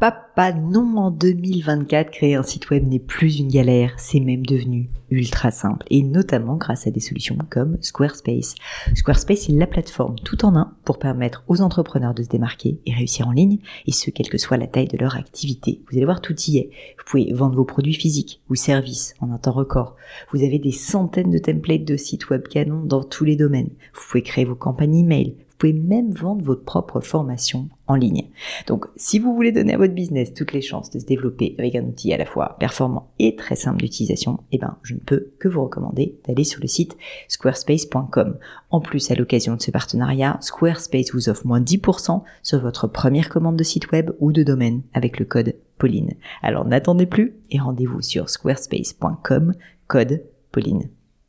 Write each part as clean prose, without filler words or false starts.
papa, non, en 2024, créer un site web n'est plus une galère, c'est même devenu ultra simple, et notamment grâce à des solutions comme Squarespace. Squarespace est la plateforme tout en un pour permettre aux entrepreneurs de se démarquer et réussir en ligne, et ce, quelle que soit la taille de leur activité. Vous allez voir, tout y est. Vous pouvez vendre vos produits physiques ou services en un temps record. Vous avez des centaines de templates de sites web canons dans tous les domaines. Vous pouvez créer vos campagnes email. Vous pouvez même vendre votre propre formation en ligne. Donc, si vous voulez donner à votre business toutes les chances de se développer avec un outil à la fois performant et très simple d'utilisation, je ne peux que vous recommander d'aller sur le site squarespace.com. En plus, à l'occasion de ce partenariat, Squarespace vous offre moins 10% sur votre première commande de site web ou de domaine avec le code Pauline. Alors, n'attendez plus et rendez-vous sur squarespace.com, code Pauline.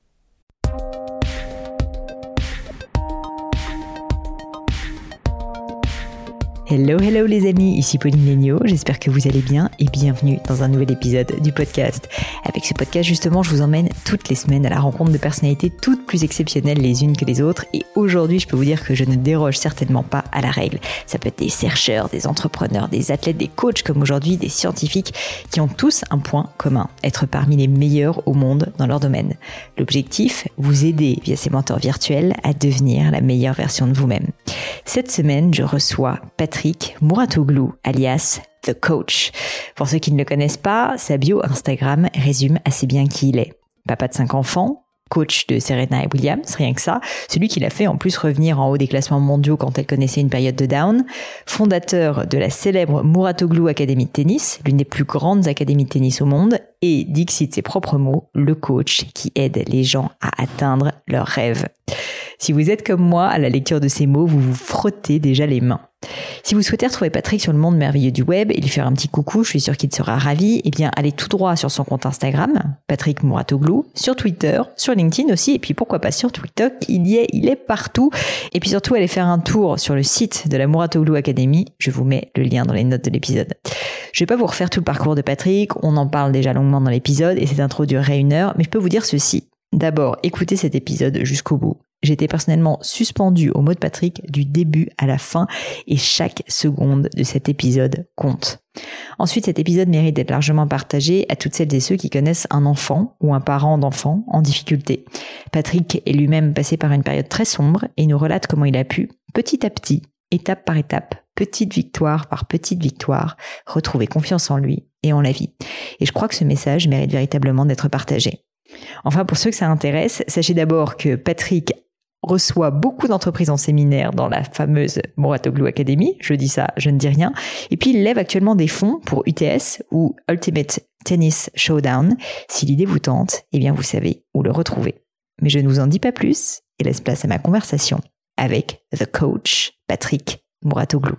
Hello les amis, ici Pauline Léniaud, j'espère que vous allez bien et bienvenue dans un nouvel épisode du podcast. Avec ce podcast justement, je vous emmène toutes les semaines à la rencontre de personnalités toutes plus exceptionnelles les unes que les autres, et aujourd'hui je peux vous dire que je ne déroge certainement pas à la règle. Ça peut être des chercheurs, des entrepreneurs, des athlètes, des coachs comme aujourd'hui, des scientifiques qui ont tous un point commun, être parmi les meilleurs au monde dans leur domaine. L'objectif, vous aider via ces mentors virtuels à devenir la meilleure version de vous-même. Cette semaine, je reçois Patrick Mouratoglou, alias The Coach. Pour ceux qui ne le connaissent pas, sa bio Instagram résume assez bien qui il est. Papa de 5 enfants, coach de Serena Williams, rien que ça, celui qui l'a fait en plus revenir en haut des classements mondiaux quand elle connaissait une période de down, fondateur de la célèbre Mouratoglou Academy de tennis, l'une des plus grandes académies de tennis au monde, et, dixit de ses propres mots, le coach qui aide les gens à atteindre leurs rêves. Si vous êtes comme moi, à la lecture de ces mots, vous vous frottez déjà les mains. Si vous souhaitez retrouver Patrick sur le monde merveilleux du web et lui faire un petit coucou, je suis sûre qu'il sera ravi, allez tout droit sur son compte Instagram, Patrick Mouratoglou, sur Twitter, sur LinkedIn aussi, et puis pourquoi pas sur TikTok, il est partout. Et puis surtout, allez faire un tour sur le site de la Mouratoglou Academy, je vous mets le lien dans les notes de l'épisode. Je vais pas vous refaire tout le parcours de Patrick, on en parle déjà longuement dans l'épisode, et cette intro durerait 1 heure, mais je peux vous dire ceci. D'abord, écoutez cet épisode jusqu'au bout. J'étais personnellement suspendue au mot de Patrick du début à la fin et chaque seconde de cet épisode compte. Ensuite, cet épisode mérite d'être largement partagé à toutes celles et ceux qui connaissent un enfant ou un parent d'enfant en difficulté. Patrick est lui-même passé par une période très sombre et nous relate comment il a pu, petit à petit, étape par étape, petite victoire par petite victoire, retrouver confiance en lui et en la vie. Et je crois que ce message mérite véritablement d'être partagé. Enfin, pour ceux que ça intéresse, sachez d'abord que Patrick reçoit beaucoup d'entreprises en séminaire dans la fameuse Mouratoglou Academy. Je dis ça, je ne dis rien. Et puis, il lève actuellement des fonds pour UTS ou Ultimate Tennis Showdown. Si l'idée vous tente, vous savez où le retrouver. Mais je ne vous en dis pas plus et laisse place à ma conversation avec The Coach, Patrick Mouratoglou.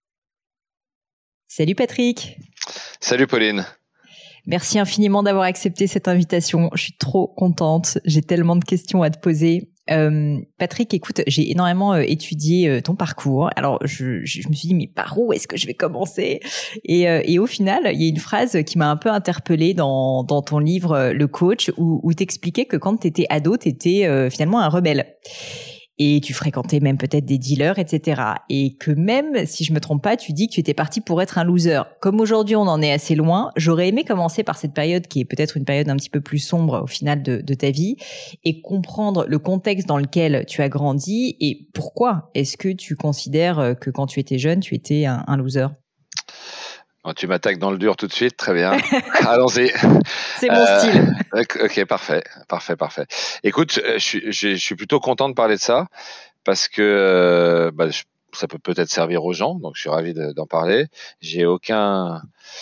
Salut Patrick. Salut Pauline. Merci infiniment d'avoir accepté cette invitation. Je suis trop contente. J'ai tellement de questions à te poser. Patrick, écoute, j'ai énormément étudié ton parcours. Alors, je me suis dit, mais par où est-ce que je vais commencer ? Et au final, il y a une phrase qui m'a un peu interpellée dans ton livre Le Coach, où t'expliquais que quand t'étais ado, t'étais finalement un rebelle. Et tu fréquentais même peut-être des dealers, etc. Et que même, si je me trompe pas, tu dis que tu étais parti pour être un loser. Comme aujourd'hui, on en est assez loin, j'aurais aimé commencer par cette période qui est peut-être une période un petit peu plus sombre au final de ta vie et comprendre le contexte dans lequel tu as grandi et pourquoi est-ce que tu considères que quand tu étais jeune, tu étais un loser ? Tu m'attaques dans le dur tout de suite, très bien. Allons-y. C'est mon style. Ok, parfait. Écoute, je suis plutôt content de parler de ça parce que ça peut peut-être servir aux gens, donc je suis ravi d'en parler. J'ai aucun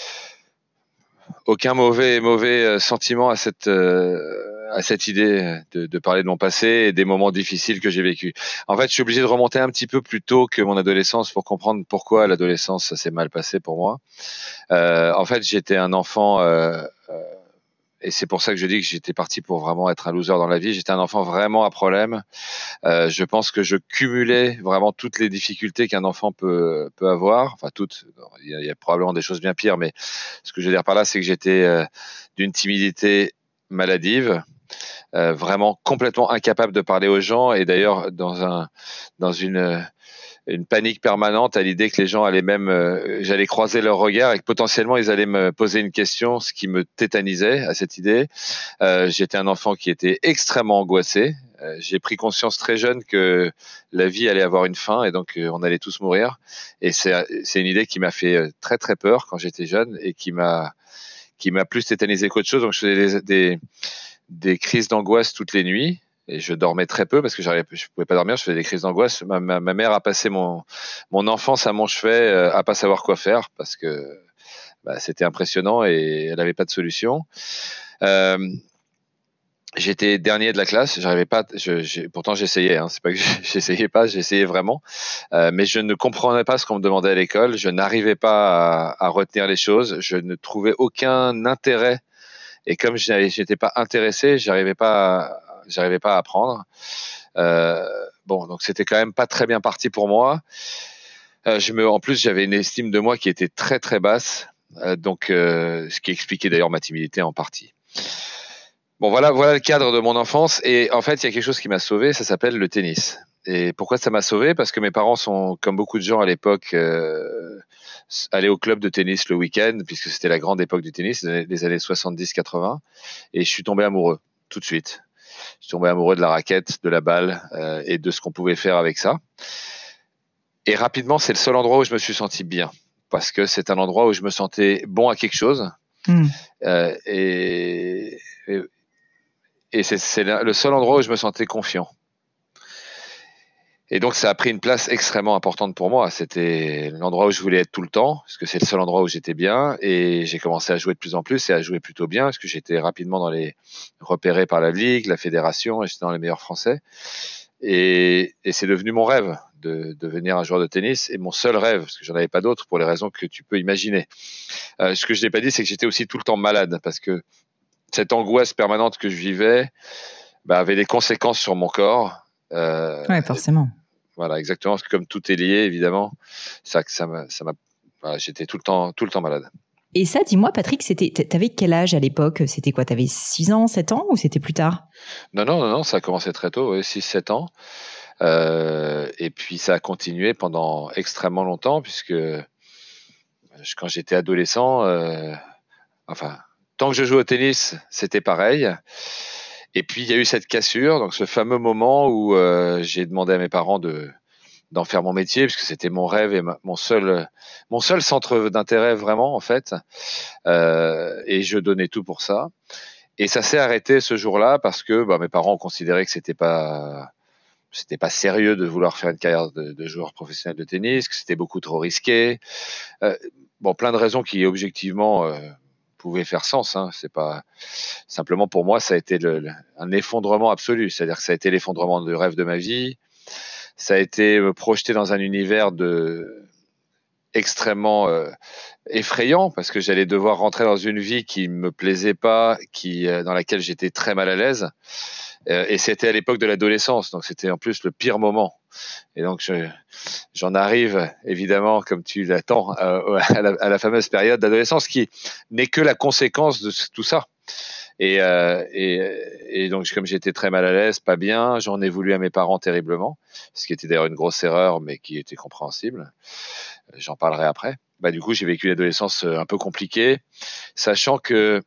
mauvais sentiment à cette idée de parler de mon passé et des moments difficiles que j'ai vécus. En fait, je suis obligé de remonter un petit peu plus tôt que mon adolescence pour comprendre pourquoi l'adolescence s'est mal passée pour moi. En fait, j'étais un enfant, et c'est pour ça que je dis que j'étais parti pour vraiment être un loser dans la vie. J'étais un enfant vraiment à problème. Je pense que je cumulais vraiment toutes les difficultés qu'un enfant peut avoir. Enfin, toutes. Il y a probablement des choses bien pires, mais ce que je veux dire par là, c'est que j'étais d'une timidité maladive. Vraiment complètement incapable de parler aux gens et d'ailleurs dans une une panique permanente à l'idée que les gens allaient j'allais croiser leur regard et que potentiellement ils allaient me poser une question, ce qui me tétanisait à cette idée. J'étais un enfant qui était extrêmement angoissé. J'ai pris conscience très jeune que la vie allait avoir une fin et donc on allait tous mourir. Et c'est une idée qui m'a fait très très peur quand j'étais jeune et qui m'a plus tétanisé qu'autre chose. Donc je faisais des crises d'angoisse toutes les nuits. Et je dormais très peu parce que je pouvais pas dormir. Je faisais des crises d'angoisse. Ma mère a passé mon enfance à mon chevet, à pas savoir quoi faire parce que c'était impressionnant et elle avait pas de solution. J'étais dernier de la classe. J'arrivais pas. Pourtant j'essayais. C'est pas que j'essayais pas. J'essayais vraiment. Mais je ne comprenais pas ce qu'on me demandait à l'école. Je n'arrivais pas à retenir les choses. Je ne trouvais aucun intérêt. Et comme j'étais pas intéressé, j'arrivais pas à apprendre. Donc c'était quand même pas très bien parti pour moi. En plus, j'avais une estime de moi qui était très très basse, ce qui expliquait d'ailleurs ma timidité en partie. Bon, voilà le cadre de mon enfance. Et en fait, il y a quelque chose qui m'a sauvé, ça s'appelle le tennis. Et pourquoi ça m'a sauvé? Parce que mes parents sont, comme beaucoup de gens à l'époque, allés au club de tennis le week-end, puisque c'était la grande époque du tennis, les années 70-80. Et je suis tombé amoureux tout de suite. Je suis tombé amoureux de la raquette, de la balle et de ce qu'on pouvait faire avec ça. Et rapidement, c'est le seul endroit où je me suis senti bien, parce que c'est un endroit où je me sentais bon à quelque chose. Et c'est le seul endroit où je me sentais confiant. Et donc, ça a pris une place extrêmement importante pour moi. C'était l'endroit où je voulais être tout le temps, parce que c'est le seul endroit où j'étais bien. Et j'ai commencé à jouer de plus en plus et à jouer plutôt bien, parce que j'étais rapidement repéré par la Ligue, la fédération, et j'étais dans les meilleurs Français. Et c'est devenu mon rêve de devenir un joueur de tennis, et mon seul rêve, parce que j'en avais pas d'autre pour les raisons que tu peux imaginer. Ce que je n'ai pas dit, c'est que j'étais aussi tout le temps malade, parce que cette angoisse permanente que je vivais avait des conséquences sur mon corps. Ouais, forcément. Voilà, exactement, parce que comme tout est lié, évidemment, j'étais tout le temps malade. Et ça, dis-moi, Patrick, t'avais quel âge à l'époque? C'était quoi? T'avais 6 ans, 7 ans ou c'était plus tard? Non, ça a commencé très tôt, 6-7 ans. Et puis ça a continué pendant extrêmement longtemps, puisque quand j'étais adolescent, tant que je jouais au tennis, c'était pareil. Et puis il y a eu cette cassure, donc ce fameux moment où j'ai demandé à mes parents d'en faire mon métier, puisque c'était mon rêve et mon seul centre d'intérêt vraiment en fait. Et je donnais tout pour ça. Et ça s'est arrêté ce jour-là parce que mes parents ont considéré que c'était pas sérieux de vouloir faire une carrière de joueur professionnel de tennis, que c'était beaucoup trop risqué. Plein de raisons qui objectivement pouvaient faire sens. C'est pas simplement, pour moi, ça a été un effondrement absolu. C'est-à-dire que ça a été l'effondrement du rêve de ma vie. Ça a été me projeter dans un univers extrêmement effrayant, parce que j'allais devoir rentrer dans une vie qui me plaisait pas, dans laquelle j'étais très mal à l'aise. Et c'était à l'époque de l'adolescence, donc c'était en plus le pire moment. Et donc j'en arrive évidemment, comme tu l'attends, à la fameuse période d'adolescence qui n'est que la conséquence de tout ça. Et donc comme j'étais très mal à l'aise, pas bien, j'en ai voulu à mes parents terriblement, ce qui était d'ailleurs une grosse erreur, mais qui était compréhensible. J'en parlerai après. Du coup, j'ai vécu l'adolescence un peu compliquée, sachant que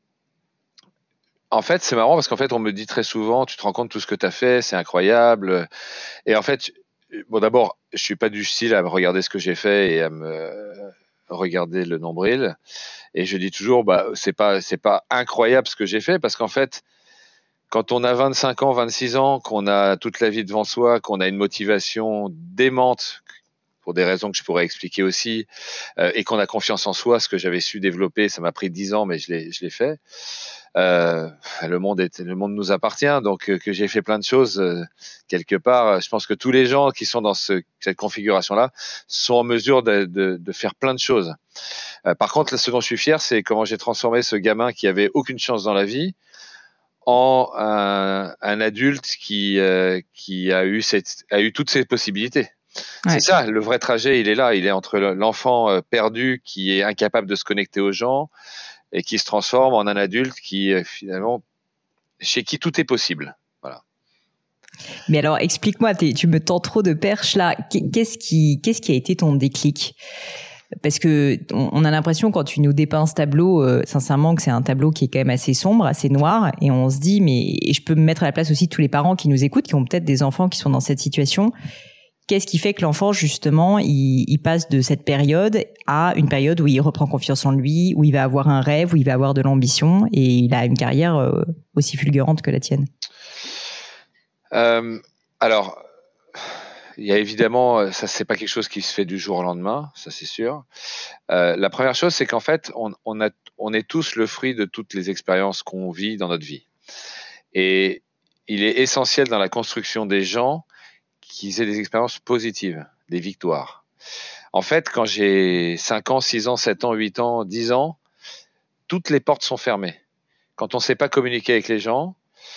en fait, c'est marrant parce qu'en fait, on me dit très souvent, tu te rends compte de tout ce que tu as fait, c'est incroyable. Et en fait, d'abord, je suis pas du style à me regarder ce que j'ai fait et à me regarder le nombril. Et je dis toujours, c'est pas incroyable ce que j'ai fait, parce qu'en fait, quand on a 25 ans, 26 ans, qu'on a toute la vie devant soi, qu'on a une motivation démente, pour des raisons que je pourrais expliquer aussi, et qu'on a confiance en soi, ce que j'avais su développer, ça m'a pris 10 ans, mais je l'ai fait. Le monde nous appartient, donc que j'ai fait plein de choses quelque part. Je pense que tous les gens qui sont dans cette configuration-là sont en mesure de faire plein de choses. Par contre, ce dont je suis fier, c'est comment j'ai transformé ce gamin qui avait aucune chance dans la vie en un adulte qui a eu toutes ces possibilités. Ouais. C'est ça, le vrai trajet, il est là. Il est entre l'enfant perdu qui est incapable de se connecter aux gens et qui se transforme en un adulte qui, finalement, chez qui tout est possible. Voilà. Mais alors, explique-moi, tu me tends trop de perches là. Qu'est-ce qui a été ton déclic ? Parce que on a l'impression quand tu nous dépeins ce tableau, sincèrement que c'est un tableau qui est quand même assez sombre, assez noir, et on se dit et je peux me mettre à la place aussi de tous les parents qui nous écoutent, qui ont peut-être des enfants qui sont dans cette situation. Qu'est-ce qui fait que l'enfant justement il passe de cette période à une période où il reprend confiance en lui, où il va avoir un rêve, où il va avoir de l'ambition et il a une carrière aussi fulgurante que la tienne? Alors, il y a évidemment, ça c'est pas quelque chose qui se fait du jour au lendemain, ça c'est sûr. La première chose, c'est qu'en fait, on est tous le fruit de toutes les expériences qu'on vit dans notre vie. Et il est essentiel dans la construction des gens qu'ils aient des expériences positives, des victoires. En fait, quand j'ai 5 ans, 6 ans, 7 ans, 8 ans, 10 ans, toutes les portes sont fermées. Quand on ne sait pas communiquer avec les gens,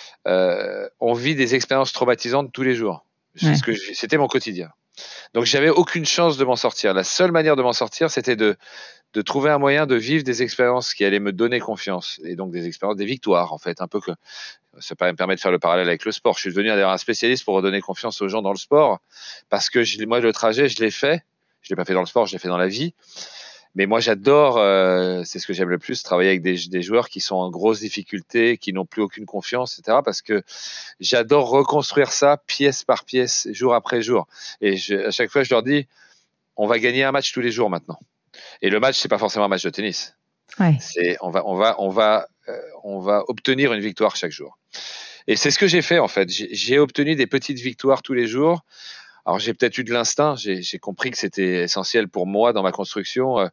on vit des expériences traumatisantes tous les jours. Ouais. C'était mon quotidien. Donc, j'avais aucune chance de m'en sortir. La seule manière de m'en sortir, c'était de trouver un moyen de vivre des expériences qui allaient me donner confiance. Et donc, des expériences, des victoires, en fait. Un peu que ça me permet de faire le parallèle avec le sport. Je suis devenu d'ailleurs un spécialiste pour redonner confiance aux gens dans le sport. Parce que moi, le trajet, je l'ai fait. Je l'ai pas fait dans le sport, je l'ai fait dans la vie. Mais moi, j'adore, c'est ce que j'aime le plus, travailler avec des joueurs qui sont en grosse difficulté, qui n'ont plus aucune confiance, etc. Parce que j'adore reconstruire ça pièce par pièce, jour après jour. Et à chaque fois, je leur dis, on va gagner un match tous les jours maintenant. Et le match, c'est pas forcément un match de tennis. Ouais. On va obtenir une victoire chaque jour. Et c'est ce que j'ai fait en fait. J'ai obtenu des petites victoires tous les jours. Alors j'ai peut-être eu de l'instinct. J'ai compris que c'était essentiel pour moi dans ma construction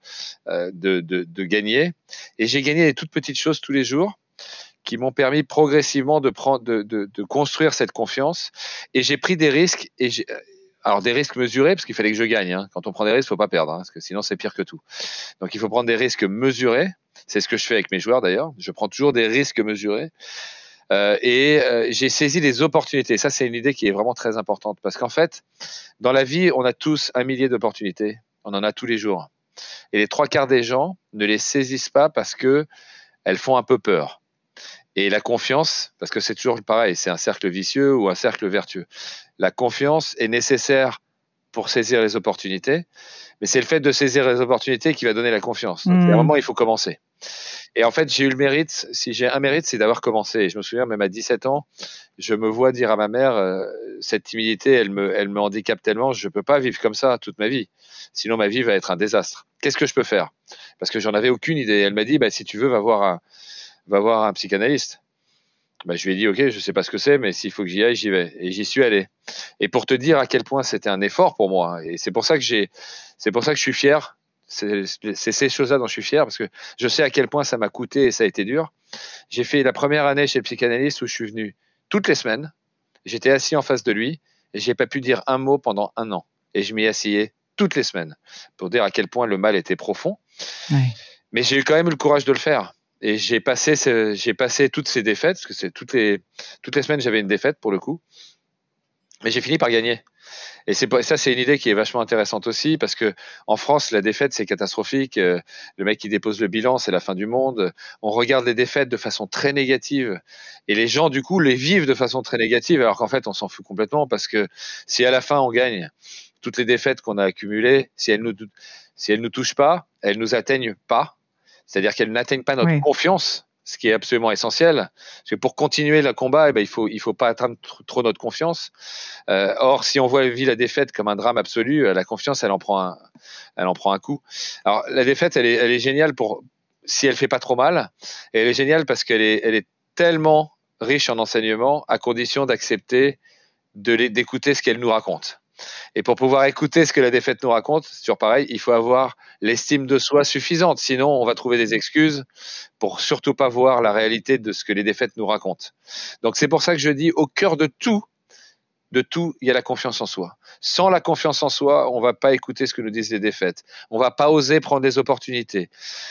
de gagner. Et j'ai gagné des toutes petites choses tous les jours qui m'ont permis progressivement de construire cette confiance. Et j'ai pris des risques. Alors des risques mesurés parce qu'il fallait que je gagne. Hein. Quand on prend des risques, faut pas perdre, parce que sinon c'est pire que tout. Donc il faut prendre des risques mesurés. C'est ce que je fais avec mes joueurs d'ailleurs. Je prends toujours des risques mesurés. J'ai saisi les opportunités. Ça, c'est une idée qui est vraiment très importante parce qu'en fait, dans la vie, on a tous 1 millier d'opportunités. On en a tous les jours. Et les 3/4 des gens ne les saisissent pas parce que elles font un peu peur. Et la confiance, parce que c'est toujours pareil, c'est un cercle vicieux ou un cercle vertueux. La confiance est nécessaire pour saisir les opportunités, mais c'est le fait de saisir les opportunités qui va donner la confiance. Donc, à un moment, il faut commencer. Et en fait, j'ai eu le mérite, si j'ai un mérite, c'est d'avoir commencé. Et je me souviens, même à 17 ans, je me vois dire à ma mère, cette timidité, elle me handicape tellement, je ne peux pas vivre comme ça toute ma vie. Sinon, ma vie va être un désastre. Qu'est-ce que je peux faire? Parce que j'en avais aucune idée. Elle m'a dit, si tu veux, va voir un psychanalyste. Je lui ai dit, ok, je sais pas ce que c'est, mais s'il faut que j'y aille, j'y vais. Et j'y suis allé. Et pour te dire à quel point c'était un effort pour moi. Et c'est pour ça que je suis fier. C'est ces choses-là dont je suis fier parce que je sais à quel point ça m'a coûté et ça a été dur. J'ai fait la première année chez le psychanalyste où je suis venu toutes les semaines. J'étais assis en face de lui et j'ai pas pu dire un mot pendant 1 an. Et je m'y asseyais toutes les semaines pour dire à quel point le mal était profond. Ouais. Mais j'ai quand même eu le courage de le faire. Et j'ai passé toutes ces défaites parce que c'est toutes les semaines j'avais une défaite pour le coup. Mais j'ai fini par gagner. Et ça, c'est une idée qui est vachement intéressante aussi parce que en France, la défaite, c'est catastrophique. Le mec qui dépose le bilan, c'est la fin du monde. On regarde les défaites de façon très négative et les gens, du coup, les vivent de façon très négative alors qu'en fait, on s'en fout complètement parce que si à la fin, on gagne toutes les défaites qu'on a accumulées, si elles nous touchent pas, elles nous atteignent pas. C'est-à-dire qu'elles n'atteignent pas notre confiance, ce qui est absolument essentiel. Parce que pour continuer le combat, il faut pas atteindre trop notre confiance. Or, si on vit la défaite comme un drame absolu, la confiance, elle en prend un coup. Alors, la défaite, elle est géniale si elle fait pas trop mal. Et elle est géniale parce qu'elle est tellement riche en enseignements à condition d'accepter d'écouter ce qu'elle nous raconte. Et pour pouvoir écouter ce que la défaite nous raconte, c'est toujours pareil, il faut avoir l'estime de soi suffisante. Sinon, on va trouver des excuses pour surtout pas voir la réalité de ce que les défaites nous racontent. Donc, c'est pour ça que je dis, au cœur de tout, il y a la confiance en soi. Sans la confiance en soi, on va pas écouter ce que nous disent les défaites. On va pas oser prendre des opportunités.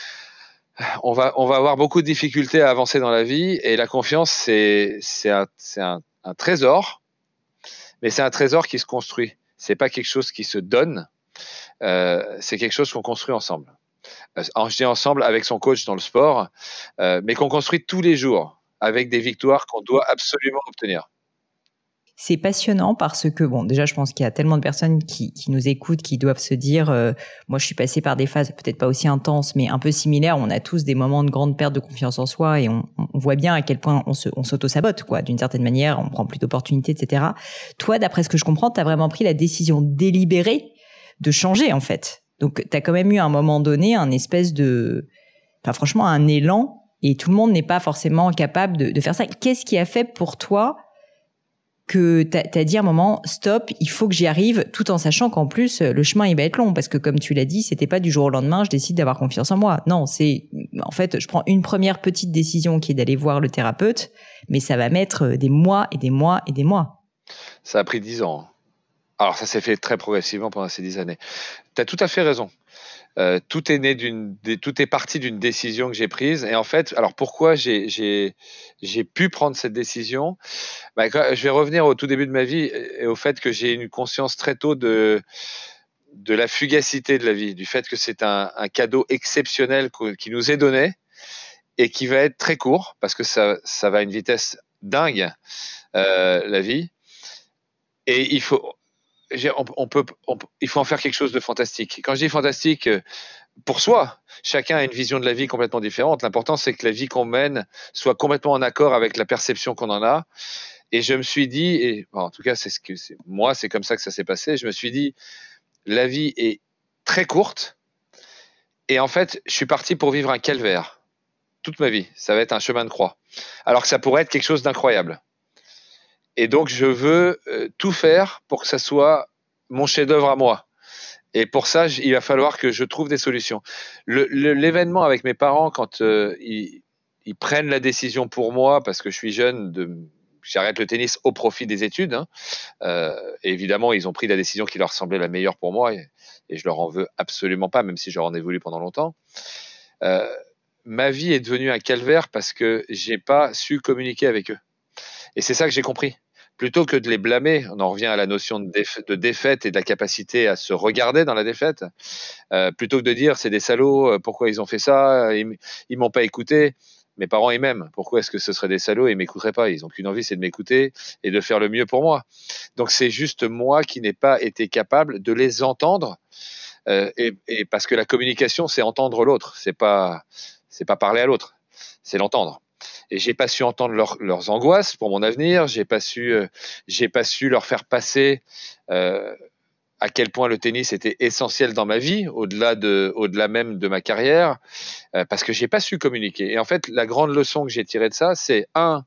On va avoir beaucoup de difficultés à avancer dans la vie et la confiance, c'est un trésor, mais c'est un trésor qui se construit. C'est pas quelque chose qui se donne, c'est quelque chose qu'on construit ensemble. Je dis ensemble avec son coach dans le sport, mais qu'on construit tous les jours avec des victoires qu'on doit absolument obtenir. C'est passionnant parce que, bon, déjà, je pense qu'il y a tellement de personnes qui nous écoutent, qui doivent se dire, moi, je suis passée par des phases peut-être pas aussi intenses, mais un peu similaires. On a tous des moments de grande perte de confiance en soi et on voit bien à quel point on s'auto-sabote, quoi. D'une certaine manière, on prend plus d'opportunités, etc. Toi, d'après ce que je comprends, t'as vraiment pris la décision délibérée de changer, en fait. Donc, t'as quand même eu à un moment donné un espèce de, enfin, franchement, un élan, et tout le monde n'est pas forcément capable de faire ça. Qu'est-ce qui a fait pour toi que t'as dit à un moment, stop, il faut que j'y arrive, tout en sachant qu'en plus, le chemin, il va être long, parce que comme tu l'as dit, c'était pas du jour au lendemain, je décide d'avoir confiance en moi. Non, c'est, en fait, je prends une première petite décision qui est d'aller voir le thérapeute, mais ça va mettre des mois et des mois et des mois. Ça a pris 10 ans. Alors, ça s'est fait très progressivement pendant ces 10 années. Tu as tout à fait raison. Tout est parti d'une décision que j'ai prise. Et en fait, alors pourquoi j'ai pu prendre cette décision? Je vais revenir au tout début de ma vie et au fait que j'ai une conscience très tôt de la fugacité de la vie, du fait que c'est un cadeau exceptionnel qui nous est donné et qui va être très court parce que ça va à une vitesse dingue, la vie. Et il faut en faire quelque chose de fantastique. Quand je dis fantastique, pour soi, chacun a une vision de la vie complètement différente. L'important, c'est que la vie qu'on mène soit complètement en accord avec la perception qu'on en a. Et je me suis dit, en tout cas, c'est comme ça que ça s'est passé. Je me suis dit, la vie est très courte. Et en fait, je suis parti pour vivre un calvaire. Toute ma vie, ça va être un chemin de croix. Alors que ça pourrait être quelque chose d'incroyable. Et donc, je veux tout faire pour que ça soit mon chef-d'œuvre à moi. Et pour ça, il va falloir que je trouve des solutions. L'événement avec mes parents, quand ils prennent la décision pour moi, parce que je suis jeune, j'arrête le tennis au profit des études. Évidemment, ils ont pris la décision qui leur semblait la meilleure pour moi, et je leur en veux absolument pas, même si je leur en ai voulu pendant longtemps. Ma vie est devenue un calvaire parce que j'ai pas su communiquer avec eux. Et c'est ça que j'ai compris. Plutôt que de les blâmer, on en revient à la notion de défaite et de la capacité à se regarder dans la défaite, plutôt que de dire c'est des salauds, pourquoi ils ont fait ça, ils m'ont pas écouté. Mes parents, ils m'aiment. Pourquoi est-ce que ce seraient des salauds et ils m'écouteraient pas? Ils ont qu'une envie, c'est de m'écouter et de faire le mieux pour moi. Donc c'est juste moi qui n'ai pas été capable de les entendre, et parce que la communication, c'est entendre l'autre, c'est pas parler à l'autre, c'est l'entendre. Et j'ai pas su entendre leurs angoisses pour mon avenir. J'ai pas su leur faire passer à quel point le tennis était essentiel dans ma vie, au-delà même de ma carrière, parce que j'ai pas su communiquer. Et en fait, la grande leçon que j'ai tirée de ça, c'est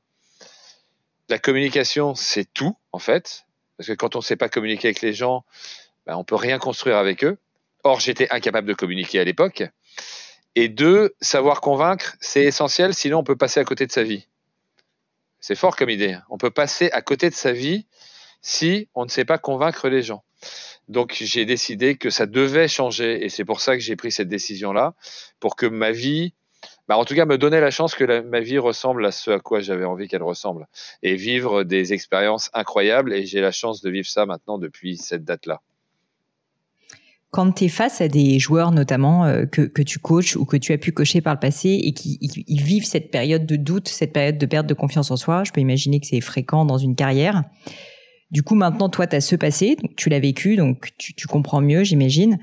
la communication, c'est tout en fait, parce que quand on sait pas communiquer avec les gens, on peut rien construire avec eux. Or, j'étais incapable de communiquer à l'époque. Et 2, savoir convaincre, c'est essentiel, sinon on peut passer à côté de sa vie. C'est fort comme idée. On peut passer à côté de sa vie si on ne sait pas convaincre les gens. Donc j'ai décidé que ça devait changer et c'est pour ça que j'ai pris cette décision-là, pour que ma vie, en tout cas me donner la chance que ma vie ressemble à ce à quoi j'avais envie qu'elle ressemble et vivre des expériences incroyables, et j'ai la chance de vivre ça maintenant depuis cette date-là. Quand tu es face à des joueurs notamment que tu coaches ou que tu as pu coacher par le passé et qui ils vivent cette période de doute, cette période de perte de confiance en soi, je peux imaginer que c'est fréquent dans une carrière. Du coup, maintenant, toi, tu as ce passé, donc tu l'as vécu, donc tu comprends mieux, j'imagine.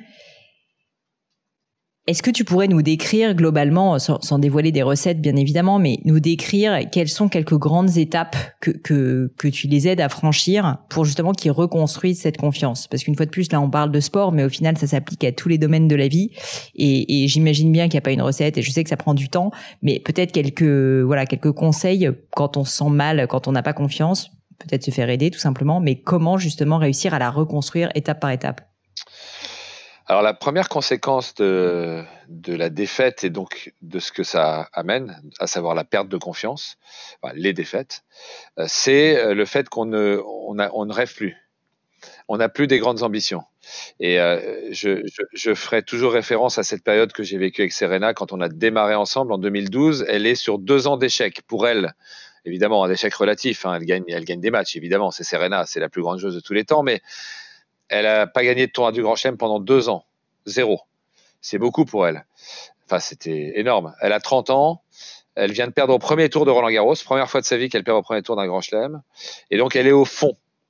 Est-ce que tu pourrais nous décrire globalement, sans dévoiler des recettes bien évidemment, mais nous décrire quelles sont quelques grandes étapes que tu les aides à franchir pour justement qu'ils reconstruisent cette confiance? Parce qu'une fois de plus, là on parle de sport, mais au final ça s'applique à tous les domaines de la vie. Et j'imagine bien qu'il n'y a pas une recette, et je sais que ça prend du temps, mais peut-être quelques conseils quand on se sent mal, quand on n'a pas confiance, peut-être se faire aider tout simplement, mais comment justement réussir à la reconstruire étape par étape? Alors la première conséquence de la défaite et donc de ce que ça amène, à savoir la perte de confiance, les défaites, c'est le fait qu'on ne rêve plus. On n'a plus des grandes ambitions. Et je ferai toujours référence à cette période que j'ai vécue avec Serena quand on a démarré ensemble en 2012. Elle est sur 2 ans d'échecs. Pour elle, évidemment, un échec relatif. Elle gagne des matchs, évidemment. C'est Serena, c'est la plus grande joueuse de tous les temps, mais elle n'a pas gagné de tournoi du Grand Chelem pendant 2 ans. 0. C'est beaucoup pour elle. Enfin, c'était énorme. Elle a 30 ans. Elle vient de perdre au premier tour de Roland-Garros. Première fois de sa vie qu'elle perd au premier tour d'un Grand Chelem. Et donc, elle est au fond.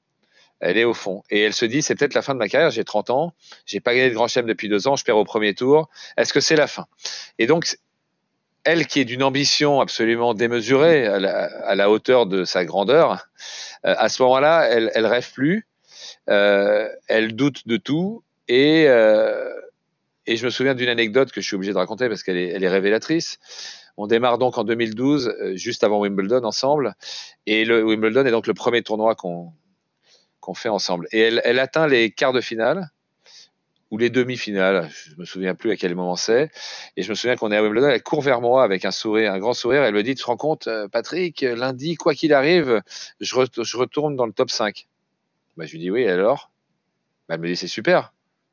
Elle est au fond. Et elle se dit, c'est peut-être la fin de ma carrière, j'ai 30 ans, j'ai pas gagné de Grand Chelem depuis 2 ans, je perds au premier tour. Est-ce que c'est la fin? Et donc, elle qui est d'une ambition absolument démesurée à la hauteur de sa grandeur, à ce moment-là, elle rêve plus, elle doute de tout et je me souviens d'une anecdote que je suis obligé de raconter parce qu'elle est révélatrice. On démarre donc en 2012, juste avant Wimbledon ensemble, et le Wimbledon est donc le premier tournoi qu'on fait ensemble. Et elle atteint les quarts de finale ou les demi-finales, je me souviens plus à quel moment c'est. Et je me souviens qu'on est à Wimbledon, elle court vers moi avec un sourire, un grand sourire. Elle me dit, tu te rends compte, Patrick, lundi, quoi qu'il arrive, je retourne dans le top 5. Bah, je lui dis oui, alors bah, elle me dit, c'est super.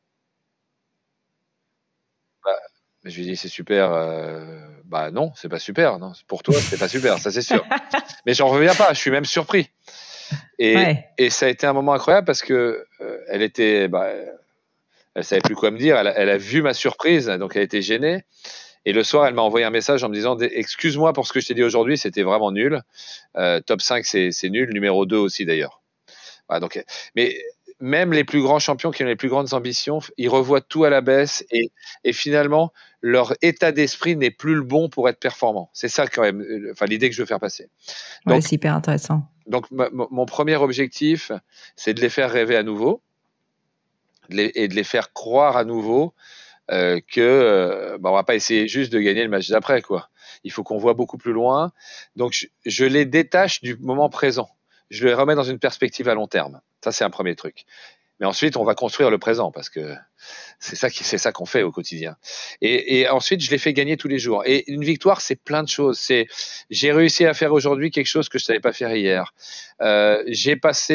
Bah, je lui dis, c'est super. Bah non, c'est pas super. Non. Pour toi, c'est pas super, ça c'est sûr. Mais j'en reviens pas, je suis même surpris. Et ça a été un moment incroyable parce que elle était... elle savait plus quoi me dire. Elle a vu ma surprise, donc elle était gênée. Et le soir, elle m'a envoyé un message en me disant excuse-moi pour ce que je t'ai dit aujourd'hui, c'était vraiment nul. Top 5, c'est nul. Numéro 2 aussi d'ailleurs. Voilà, donc, mais même les plus grands champions qui ont les plus grandes ambitions, ils revoient tout à la baisse et finalement, leur état d'esprit n'est plus le bon pour être performant. C'est ça quand même, l'idée que je veux faire passer. Donc, ouais, c'est hyper intéressant. Donc, mon premier objectif, c'est de les faire rêver à nouveau et de les faire croire à nouveau que on va pas essayer juste de gagner le match d'après, quoi. Il faut qu'on voit beaucoup plus loin. Donc, je les détache du moment présent. Je les remets dans une perspective à long terme. Ça, c'est un premier truc. Mais ensuite, on va construire le présent parce que c'est ça qu'on fait au quotidien. Et ensuite, je les fais gagner tous les jours. Et une victoire, c'est plein de choses. J'ai réussi à faire aujourd'hui quelque chose que je savais pas faire hier. Je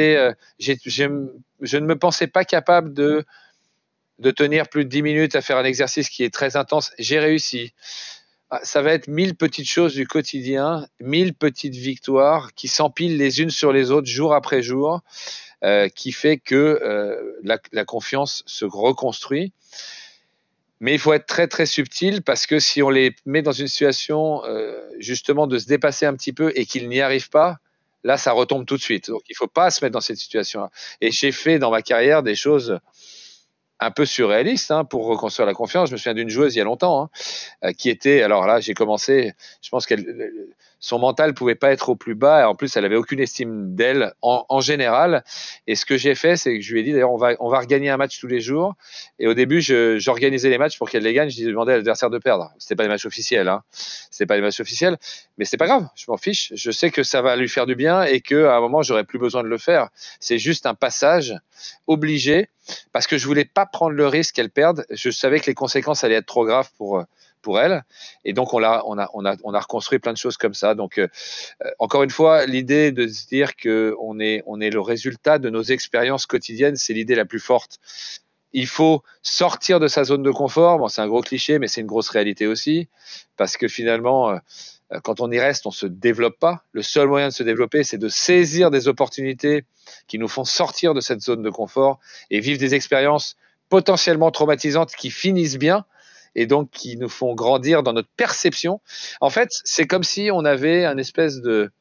ne me pensais pas capable de tenir plus de 10 minutes à faire un exercice qui est très intense. J'ai réussi. Ça va être 1000 petites choses du quotidien, 1000 petites victoires qui s'empilent les unes sur les autres jour après jour, qui fait que la confiance se reconstruit. Mais il faut être très très subtil parce que si on les met dans une situation justement de se dépasser un petit peu et qu'ils n'y arrivent pas, là ça retombe tout de suite. Donc il ne faut pas se mettre dans cette situation-là. Et j'ai fait dans ma carrière des choses un peu surréaliste pour reconstruire la confiance. Je me souviens d'une joueuse il y a longtemps qui était, alors là j'ai commencé, je pense qu'elle son mental pouvait pas être au plus bas et en plus elle avait aucune estime d'elle en général. Et ce que j'ai fait, c'est que je lui ai dit d'ailleurs on va regagner un match tous les jours. Et au début j'organisais les matchs pour qu'elle les gagne. Je demandais à l'adversaire de perdre. C'était pas des matchs officiels, c'était pas des matchs officiels, mais c'est pas grave, je m'en fiche. Je sais que ça va lui faire du bien et que à un moment j'aurai plus besoin de le faire. C'est juste un passage obligé parce que je voulais pas prendre le risque qu'elle perde. Je savais que les conséquences allaient être trop graves pour elle. Et donc on a reconstruit plein de choses comme ça. Donc encore une fois, l'idée de se dire que on est le résultat de nos expériences quotidiennes, c'est l'idée la plus forte. Il faut sortir de sa zone de confort. Bon, c'est un gros cliché, mais c'est une grosse réalité aussi, parce que finalement, quand on y reste, on se développe pas. Le seul moyen de se développer, c'est de saisir des opportunités qui nous font sortir de cette zone de confort et vivre des expériences potentiellement traumatisantes qui finissent bien et donc qui nous font grandir dans notre perception. En fait, c'est comme si on avait une espèce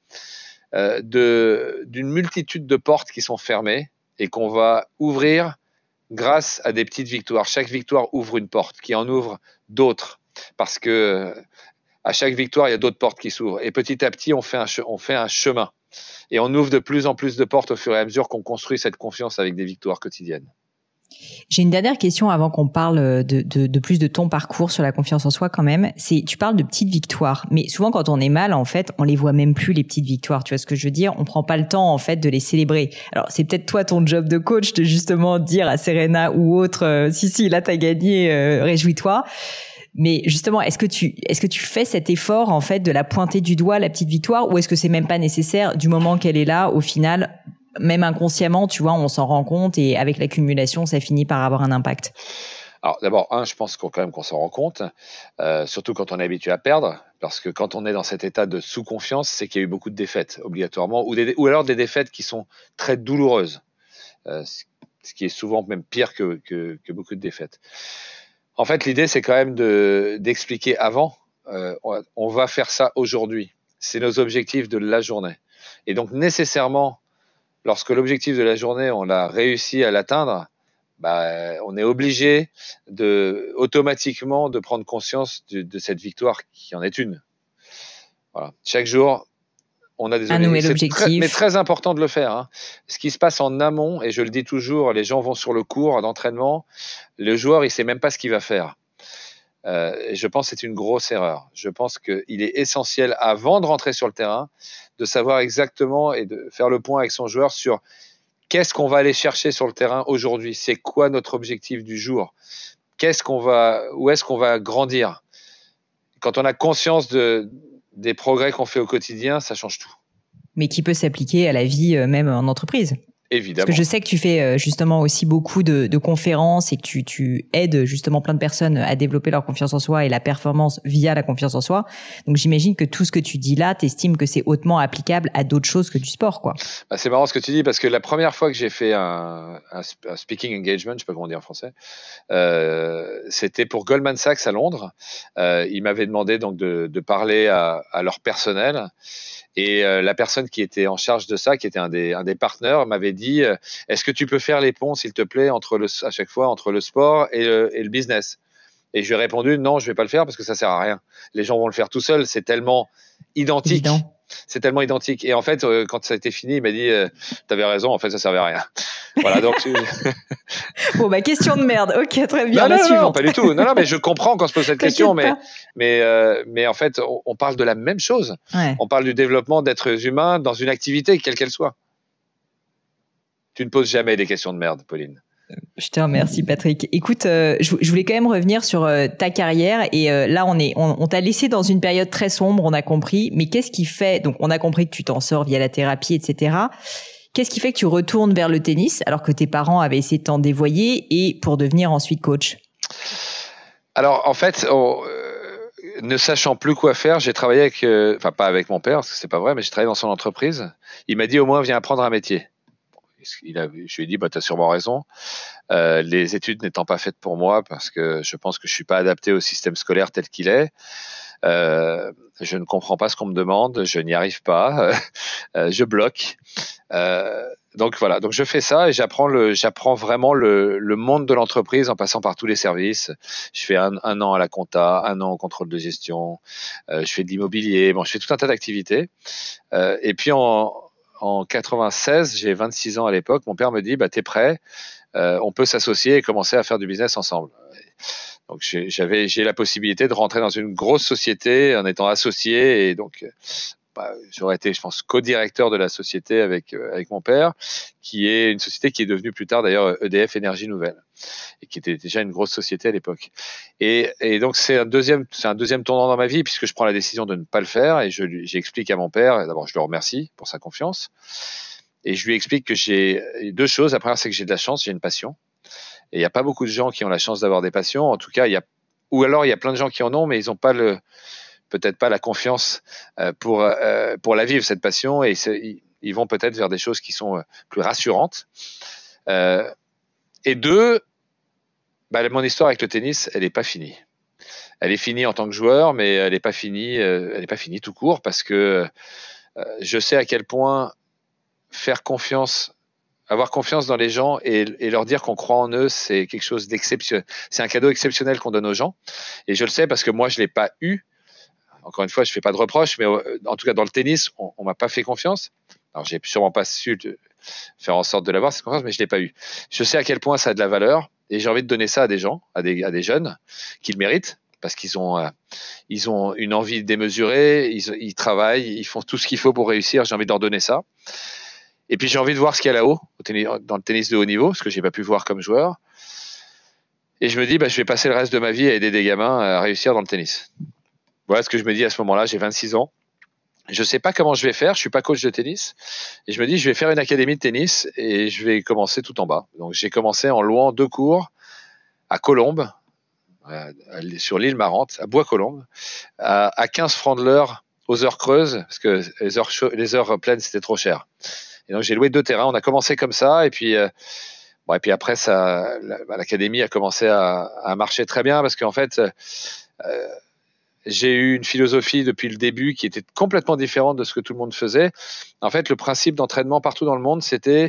d'une multitude de portes qui sont fermées et qu'on va ouvrir grâce à des petites victoires. Chaque victoire ouvre une porte qui en ouvre d'autres parce que à chaque victoire, il y a d'autres portes qui s'ouvrent. Et petit à petit, on fait un chemin. Et on ouvre de plus en plus de portes au fur et à mesure qu'on construit cette confiance avec des victoires quotidiennes. J'ai une dernière question avant qu'on parle de plus de ton parcours sur la confiance en soi quand même. Tu parles de petites victoires, mais souvent quand on est mal, en fait, on les voit même plus, les petites victoires. Tu vois ce que je veux dire? On prend pas le temps, en fait, de les célébrer. Alors, c'est peut-être toi ton job de coach de justement dire à Serena ou autre, si, là t'as gagné, réjouis-toi. Mais justement, est-ce que tu fais cet effort, en fait, de la pointer du doigt, la petite victoire, ou est-ce que c'est même pas nécessaire du moment qu'elle est là, au final, même inconsciemment, tu vois, on s'en rend compte et avec l'accumulation, ça finit par avoir un impact? Alors d'abord, je pense quand même qu'on s'en rend compte, surtout quand on est habitué à perdre, parce que quand on est dans cet état de sous-confiance, c'est qu'il y a eu beaucoup de défaites, obligatoirement, ou alors des défaites qui sont très douloureuses, ce qui est souvent même pire que beaucoup de défaites. En fait, l'idée, c'est quand même d'expliquer avant, on va faire ça aujourd'hui. C'est nos objectifs de la journée. Et donc, nécessairement, lorsque l'objectif de la journée, on l'a réussi à l'atteindre, on est obligé automatiquement de prendre conscience de cette victoire qui en est une. Voilà. Chaque jour, on a des un nouvel objectif. Mais très important de le faire. Hein. Ce qui se passe en amont, et je le dis toujours, les gens vont sur le cours d'entraînement, le joueur, il sait même pas ce qu'il va faire. Et je pense que c'est une grosse erreur. Je pense qu'il est essentiel, avant de rentrer sur le terrain, de savoir exactement et de faire le point avec son joueur sur qu'est-ce qu'on va aller chercher sur le terrain aujourd'hui. C'est quoi notre objectif du jour? Où est-ce qu'on va grandir? Quand on a conscience des progrès qu'on fait au quotidien, ça change tout. Mais qui peut s'appliquer à la vie même en entreprise. Évidemment. Parce que je sais que tu fais justement aussi beaucoup de conférences et que tu aides justement plein de personnes à développer leur confiance en soi et la performance via la confiance en soi. Donc j'imagine que tout ce que tu dis là, t'estimes que c'est hautement applicable à d'autres choses que du sport, quoi. C'est marrant ce que tu dis parce que la première fois que j'ai fait un speaking engagement, je sais pas comment dire en français, c'était pour Goldman Sachs à Londres. Ils m'avaient demandé donc de parler à leur personnel. Et la personne qui était en charge de ça, qui était un des partenaires, m'avait dit est-ce que tu peux faire les ponts, s'il te plaît, à chaque fois entre le sport et le business? Et je lui ai répondu non, je vais pas le faire parce que ça sert à rien. Les gens vont le faire tout seuls, c'est tellement identique. Évident. C'est tellement identique. Et en fait, quand ça a été fini, il m'a dit t'avais raison, en fait, ça servait à rien. Voilà, donc. Bon, question de merde. Ok, très bien. Non, pas du tout. Non, mais je comprends quand on se pose cette question, mais en fait, on parle de la même chose. Ouais. On parle du développement d'êtres humains dans une activité, quelle qu'elle soit. Tu ne poses jamais des questions de merde, Pauline. Je te remercie, Patrick. Écoute, je voulais quand même revenir sur ta carrière et là on t'a laissé dans une période très sombre, on a compris. Mais qu'est-ce qui fait, donc on a compris que tu t'en sors via la thérapie, etc. Qu'est-ce qui fait que tu retournes vers le tennis alors que tes parents avaient essayé de t'en dévoyer et pour devenir ensuite coach? Alors en fait, ne sachant plus quoi faire, j'ai travaillé avec, enfin pas avec mon père parce que c'est pas vrai, mais j'ai travaillé dans son entreprise. Il m'a dit au moins viens apprendre un métier. Je lui ai dit t'as sûrement raison. Les études n'étant pas faites pour moi parce que je pense que je suis pas adapté au système scolaire tel qu'il est. Je ne comprends pas ce qu'on me demande, je n'y arrive pas, je bloque. Donc voilà, donc je fais ça et j'apprends vraiment le monde de l'entreprise en passant par tous les services. Je fais un an à la compta, un an au contrôle de gestion, je fais de l'immobilier, je fais tout un tas d'activités. Et puis en 96, j'ai 26 ans à l'époque, mon père me dit t'es prêt, on peut s'associer et commencer à faire du business ensemble. Donc j'ai la possibilité de rentrer dans une grosse société en étant associé et donc j'aurais été, je pense, co-directeur de la société avec mon père, qui est une société qui est devenue plus tard d'ailleurs EDF Énergie Nouvelle et qui était déjà une grosse société à l'époque. Et donc c'est un deuxième tournant dans ma vie puisque je prends la décision de ne pas le faire et j'explique à mon père. D'abord, je le remercie pour sa confiance et je lui explique que j'ai deux choses. La première, c'est que j'ai de la chance, j'ai une passion. Et il n'y a pas beaucoup de gens qui ont la chance d'avoir des passions. En tout cas, il y a plein de gens qui en ont, mais ils n'ont pas peut-être pas la confiance pour la vivre, cette passion, et ils vont peut-être vers des choses qui sont plus rassurantes. Et deux, mon histoire avec le tennis, elle n'est pas finie. Elle est finie en tant que joueur, mais elle n'est pas finie tout court, parce que je sais à quel point avoir confiance dans les gens et leur dire qu'on croit en eux, c'est quelque chose d'exceptionnel. C'est un cadeau exceptionnel qu'on donne aux gens. Et je le sais parce que moi, je l'ai pas eu. Encore une fois, je fais pas de reproches, mais en tout cas, dans le tennis, on m'a pas fait confiance. Alors, j'ai sûrement pas su faire en sorte de l'avoir, cette confiance, mais je l'ai pas eu. Je sais à quel point ça a de la valeur et j'ai envie de donner ça à des gens, à des jeunes qui le méritent parce qu'ils ont une envie démesurée, ils travaillent, ils font tout ce qu'il faut pour réussir. J'ai envie de leur donner ça. Et puis j'ai envie de voir ce qu'il y a là-haut, dans le tennis de haut niveau, ce que j'ai pas pu voir comme joueur. Et je me dis, je vais passer le reste de ma vie à aider des gamins à réussir dans le tennis. Voilà ce que je me dis à ce moment-là. J'ai 26 ans. Je sais pas comment je vais faire. Je suis pas coach de tennis. Et je me dis, je vais faire une académie de tennis et je vais commencer tout en bas. Donc j'ai commencé en louant 2 cours à Colombes, sur l'île Marante, à Bois-Colombes, à 15 francs de l'heure aux heures creuses, parce que les heures pleines, c'était trop cher. Et donc j'ai loué 2 terrains. On a commencé comme ça, et puis après l'académie a commencé à marcher très bien parce qu'en fait j'ai eu une philosophie depuis le début qui était complètement différente de ce que tout le monde faisait. En fait, le principe d'entraînement partout dans le monde, c'était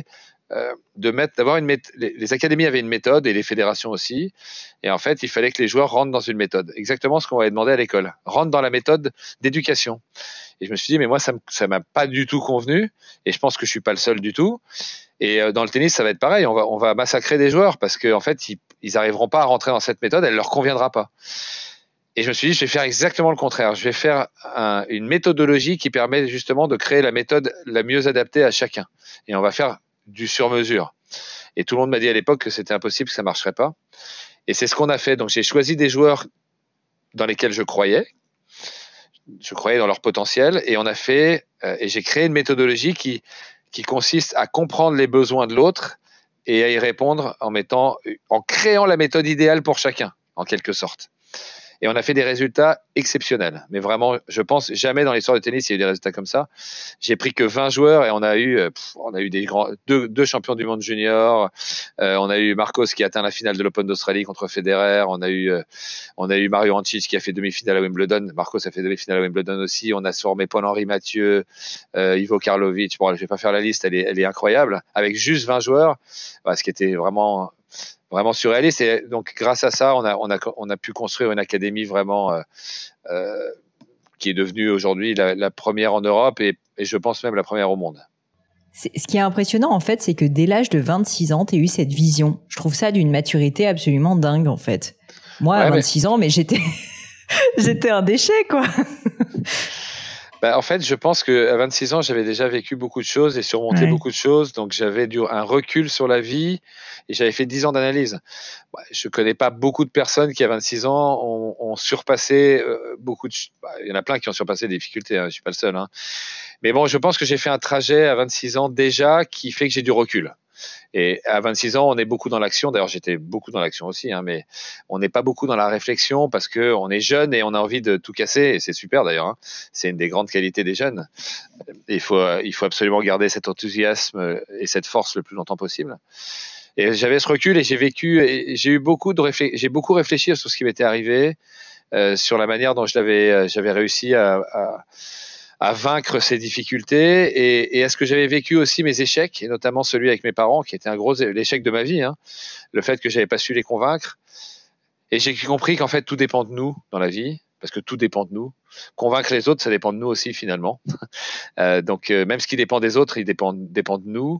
les académies avaient une méthode et les fédérations aussi. Et en fait, il fallait que les joueurs rentrent dans une méthode. Exactement ce qu'on avait demandé à l'école. Rentre dans la méthode d'éducation. Et je me suis dit, mais moi, ça m'a pas du tout convenu. Et je pense que je suis pas le seul du tout. Et dans le tennis, ça va être pareil. On va massacrer des joueurs parce qu'en fait, ils arriveront pas à rentrer dans cette méthode. Elle leur conviendra pas. Et je me suis dit, je vais faire exactement le contraire. Je vais faire une méthodologie qui permet justement de créer la méthode la mieux adaptée à chacun. Et on va faire du sur-mesure. Et tout le monde m'a dit à l'époque que c'était impossible, que ça marcherait pas. Et c'est ce qu'on a fait. Donc j'ai choisi des joueurs dans lesquels je croyais dans leur potentiel, et on a fait et j'ai créé une méthodologie qui consiste à comprendre les besoins de l'autre et à y répondre en créant la méthode idéale pour chacun, en quelque sorte. Et on a fait des résultats exceptionnels. Mais vraiment, je pense, jamais dans l'histoire du tennis, il y a eu des résultats comme ça. J'ai pris que 20 joueurs et on a eu deux champions du monde junior. On a eu Marcos qui a atteint la finale de l'Open d'Australie contre Federer. On a eu Mario Ancic qui a fait demi-finale à Wimbledon. Marcos a fait demi-finale à Wimbledon aussi. On a formé Paul-Henri Mathieu, Ivo Karlovic. Bon, je vais pas faire la liste, elle est incroyable. Avec juste 20 joueurs, ce qui était vraiment surréaliste. Et donc, grâce à ça, on a pu construire une académie vraiment qui est devenue aujourd'hui la première en Europe et je pense même la première au monde. Ce qui est impressionnant, en fait, c'est que dès l'âge de 26 ans, tu as eu cette vision. Je trouve ça d'une maturité absolument dingue, en fait. Moi, à 26 ans, mais j'étais un déchet, quoi. En fait, je pense qu'à 26 ans, j'avais déjà vécu beaucoup de choses et surmonté beaucoup de choses. Donc, j'avais un recul sur la vie et j'avais fait 10 ans d'analyse. Je connais pas beaucoup de personnes qui, à 26 ans, ont surpassé beaucoup de... il y en a plein qui ont surpassé des difficultés. Je suis pas le seul. Mais bon, je pense que j'ai fait un trajet à 26 ans déjà qui fait que j'ai du recul. Et à 26 ans, on est beaucoup dans l'action. D'ailleurs, j'étais beaucoup dans l'action aussi, mais on n'est pas beaucoup dans la réflexion parce que on est jeune et on a envie de tout casser. Et c'est super d'ailleurs. C'est une des grandes qualités des jeunes. Il faut absolument garder cet enthousiasme et cette force le plus longtemps possible. Et j'avais ce recul et j'ai beaucoup réfléchi sur ce qui m'était arrivé, sur la manière dont j'avais réussi à vaincre ces difficultés et est-ce que j'avais vécu aussi mes échecs, et notamment celui avec mes parents, qui était l'échec de ma vie, le fait que j'avais pas su les convaincre. Et j'ai compris qu'en fait, tout dépend de nous dans la vie, parce que tout dépend de nous. Convaincre les autres, ça dépend de nous aussi, finalement. Donc, même ce qui dépend des autres, il dépend de nous.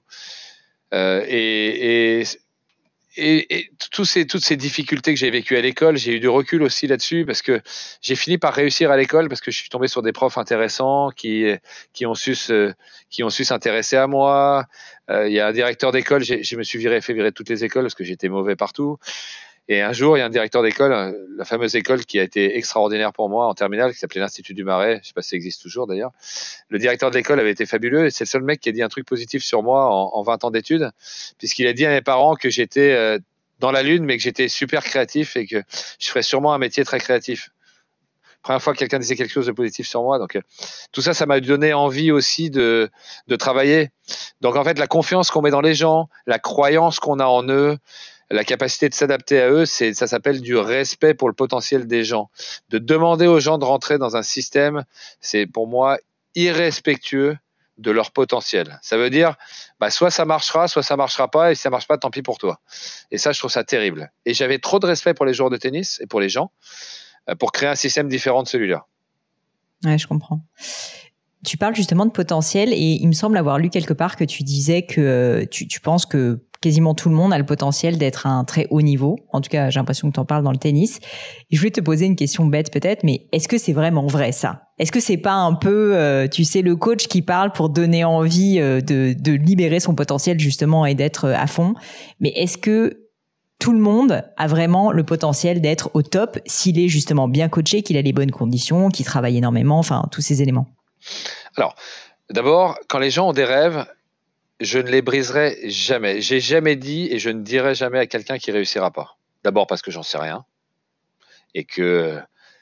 Et toutes ces difficultés que j'ai vécues à l'école, j'ai eu du recul aussi là-dessus parce que j'ai fini par réussir à l'école parce que je suis tombé sur des profs intéressants qui ont su s'intéresser à moi. Il y a un directeur d'école, je me suis fait virer de toutes les écoles parce que j'étais mauvais partout. Et un jour, il y a un directeur d'école, la fameuse école qui a été extraordinaire pour moi en terminale, qui s'appelait l'Institut du Marais. Je sais pas si ça existe toujours d'ailleurs. Le directeur de l'école avait été fabuleux et c'est le seul mec qui a dit un truc positif sur moi en 20 ans d'études, puisqu'il a dit à mes parents que j'étais dans la lune, mais que j'étais super créatif et que je ferais sûrement un métier très créatif. Première fois que quelqu'un disait quelque chose de positif sur moi. Donc, tout ça, ça m'a donné envie aussi de travailler. Donc, en fait, la confiance qu'on met dans les gens, la croyance qu'on a en eux, la capacité de s'adapter à eux, ça s'appelle du respect pour le potentiel des gens. De demander aux gens de rentrer dans un système, c'est pour moi irrespectueux de leur potentiel. Ça veut dire, soit ça marchera pas, et si ça marche pas, tant pis pour toi. Et ça, je trouve ça terrible. Et j'avais trop de respect pour les joueurs de tennis et pour les gens, pour créer un système différent de celui-là. Ouais, je comprends. Tu parles justement de potentiel et il me semble avoir lu quelque part que tu disais que tu penses que quasiment tout le monde a le potentiel d'être à un très haut niveau. En tout cas, j'ai l'impression que tu en parles dans le tennis. Et je voulais te poser une question bête peut-être, mais est-ce que c'est vraiment vrai ça ? Est-ce que c'est pas un peu, le coach qui parle pour donner envie de libérer son potentiel justement et d'être à fond ? Mais est-ce que tout le monde a vraiment le potentiel d'être au top s'il est justement bien coaché, qu'il a les bonnes conditions, qu'il travaille énormément, enfin tous ces éléments ? Alors, d'abord, quand les gens ont des rêves, je ne les briserai jamais. J'ai jamais dit et je ne dirai jamais à quelqu'un qui réussira pas. D'abord parce que j'en sais rien et que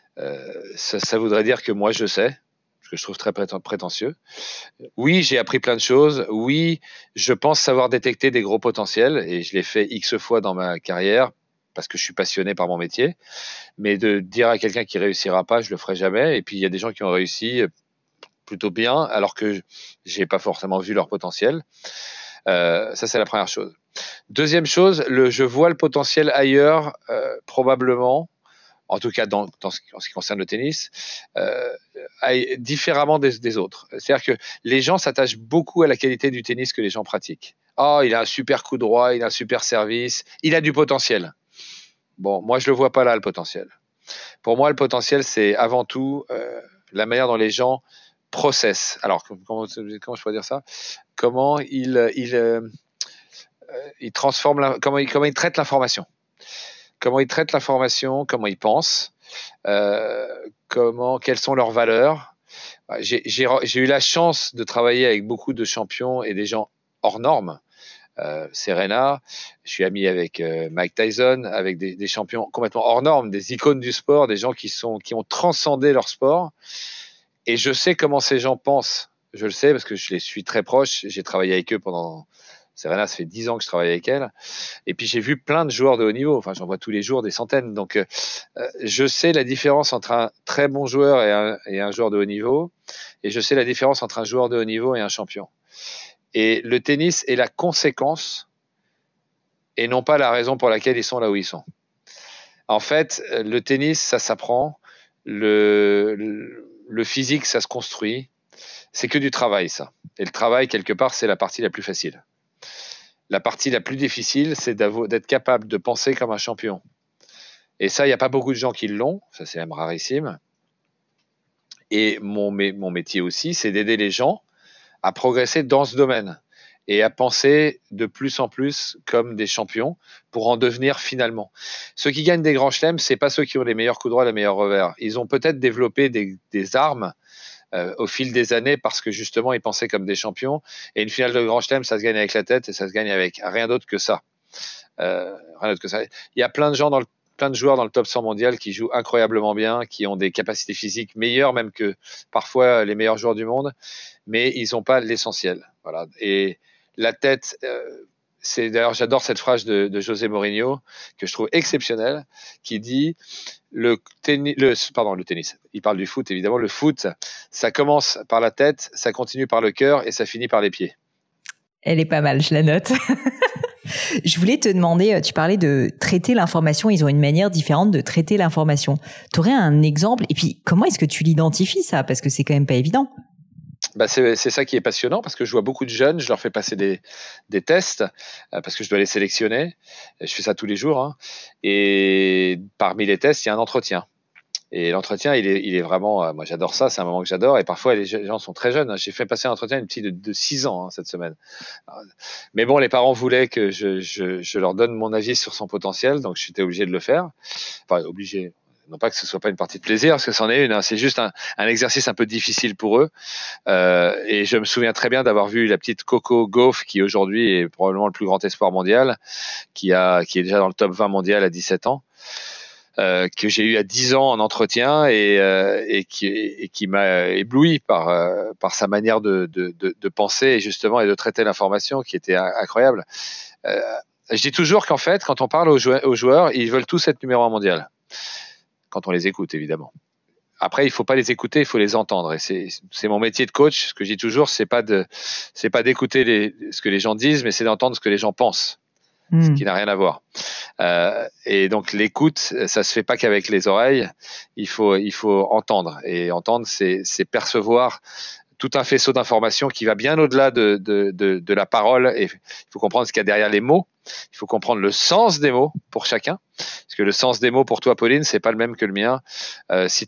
ça voudrait dire que moi je sais, ce que je trouve très prétentieux. Oui, j'ai appris plein de choses. Oui, je pense savoir détecter des gros potentiels et je l'ai fait X fois dans ma carrière. parce que je suis passionné par mon métier. Mais de dire à quelqu'un qui réussira pas, je le ferai jamais. Et puis il y a des gens qui ont réussi plutôt bien, alors que j'ai pas forcément vu leur potentiel. Ça, c'est la première chose. Deuxième chose, je vois le potentiel ailleurs, probablement, en tout cas en ce qui concerne le tennis, différemment des autres. C'est-à-dire que les gens s'attachent beaucoup à la qualité du tennis que les gens pratiquent. Oh, il a un super coup droit, il a un super service, il a du potentiel. Bon, moi, je le vois pas là, le potentiel. Pour moi, le potentiel, c'est avant tout la manière dont les gens processent. Alors, comment je pourrais dire ça? Comment il transforme, comment il traite l'information. Comment ils traitent l'information, comment ils pensent, quelles sont leurs valeurs. J'ai eu la chance de travailler avec beaucoup de champions et des gens hors normes. Serena, je suis ami avec Mike Tyson, avec des champions complètement hors normes, des icônes du sport, des gens qui ont transcendé leur sport. Et je sais comment ces gens pensent. Je le sais parce que je les suis très proches. J'ai travaillé avec eux pendant... Serena, ça fait 10 ans que je travaille avec elle. Et puis j'ai vu plein de joueurs de haut niveau. Enfin, j'en vois tous les jours des centaines. Donc, je sais la différence entre un très bon joueur et un joueur de haut niveau. Et je sais la différence entre un joueur de haut niveau et un champion. Et le tennis est la conséquence et non pas la raison pour laquelle ils sont là où ils sont. En fait, le tennis, ça s'apprend. Le physique, ça se construit. C'est que du travail, ça. Et le travail, quelque part, c'est la partie la plus facile. La partie la plus difficile, c'est d'être capable de penser comme un champion. Et ça, il n'y a pas beaucoup de gens qui l'ont. Ça, c'est même rarissime. Et mon métier aussi, c'est d'aider les gens à progresser dans ce domaine et à penser de plus en plus comme des champions pour en devenir finalement. Ceux qui gagnent des grands chelems, c'est pas ceux qui ont les meilleurs coups droits, les meilleurs revers. Ils ont peut-être développé des armes au fil des années parce que justement ils pensaient comme des champions. Et une finale de grand chelem, ça se gagne avec la tête et ça se gagne avec rien d'autre que ça. Rien d'autre que ça. Il y a plein de joueurs dans le top 100 mondial qui jouent incroyablement bien, qui ont des capacités physiques meilleures même que parfois les meilleurs joueurs du monde, mais ils n'ont pas l'essentiel. Voilà. Et la tête, d'ailleurs, j'adore cette phrase de José Mourinho que je trouve exceptionnelle, qui dit le tennis. Il parle du foot, évidemment. Le foot, ça commence par la tête, ça continue par le cœur et ça finit par les pieds. Elle est pas mal, je la note. Je voulais te demander, tu parlais de traiter l'information, ils ont une manière différente de traiter l'information. Tu aurais un exemple et puis comment est-ce que tu l'identifies ça? Parce que c'est quand même pas évident. C'est ça qui est passionnant parce que je vois beaucoup de jeunes, je leur fais passer des tests parce que je dois les sélectionner. Je fais ça tous les jours. Hein. Et parmi les tests, il y a un entretien. Et l'entretien, il est vraiment, moi j'adore ça, c'est un moment que j'adore. Et parfois les gens sont très jeunes. Hein. J'ai fait passer un entretien à une petite de 6 ans cette semaine. Mais bon, les parents voulaient que je leur donne mon avis sur son potentiel, donc j'étais obligé de le faire. Enfin, obligé. Non pas que ce soit pas une partie de plaisir, parce que c'en est une. Hein. C'est juste un exercice un peu difficile pour eux. Et je me souviens très bien d'avoir vu la petite Coco Gauff, qui aujourd'hui est probablement le plus grand espoir mondial, qui est déjà dans le top 20 mondial à 17 ans. Que j'ai eu à 10 ans en entretien et qui m'a ébloui par sa manière de penser et justement et de traiter l'information qui était incroyable. Je dis toujours qu'en fait, quand on parle aux joueurs, ils veulent tous être numéro 1 mondial. Quand on les écoute, évidemment. Après, il faut pas les écouter, il faut les entendre. Et c'est mon métier de coach. Ce que je dis toujours, c'est pas d'écouter ce que les gens disent, mais c'est d'entendre ce que les gens pensent. Ce qui n'a rien à voir. Et donc l'écoute, ça se fait pas qu'avec les oreilles. Il faut entendre. Et entendre, c'est percevoir tout un faisceau d'informations qui va bien au-delà de la parole. Et il faut comprendre ce qu'il y a derrière les mots. Il faut comprendre le sens des mots pour chacun. Parce que le sens des mots pour toi, Pauline, c'est pas le même que le mien. Si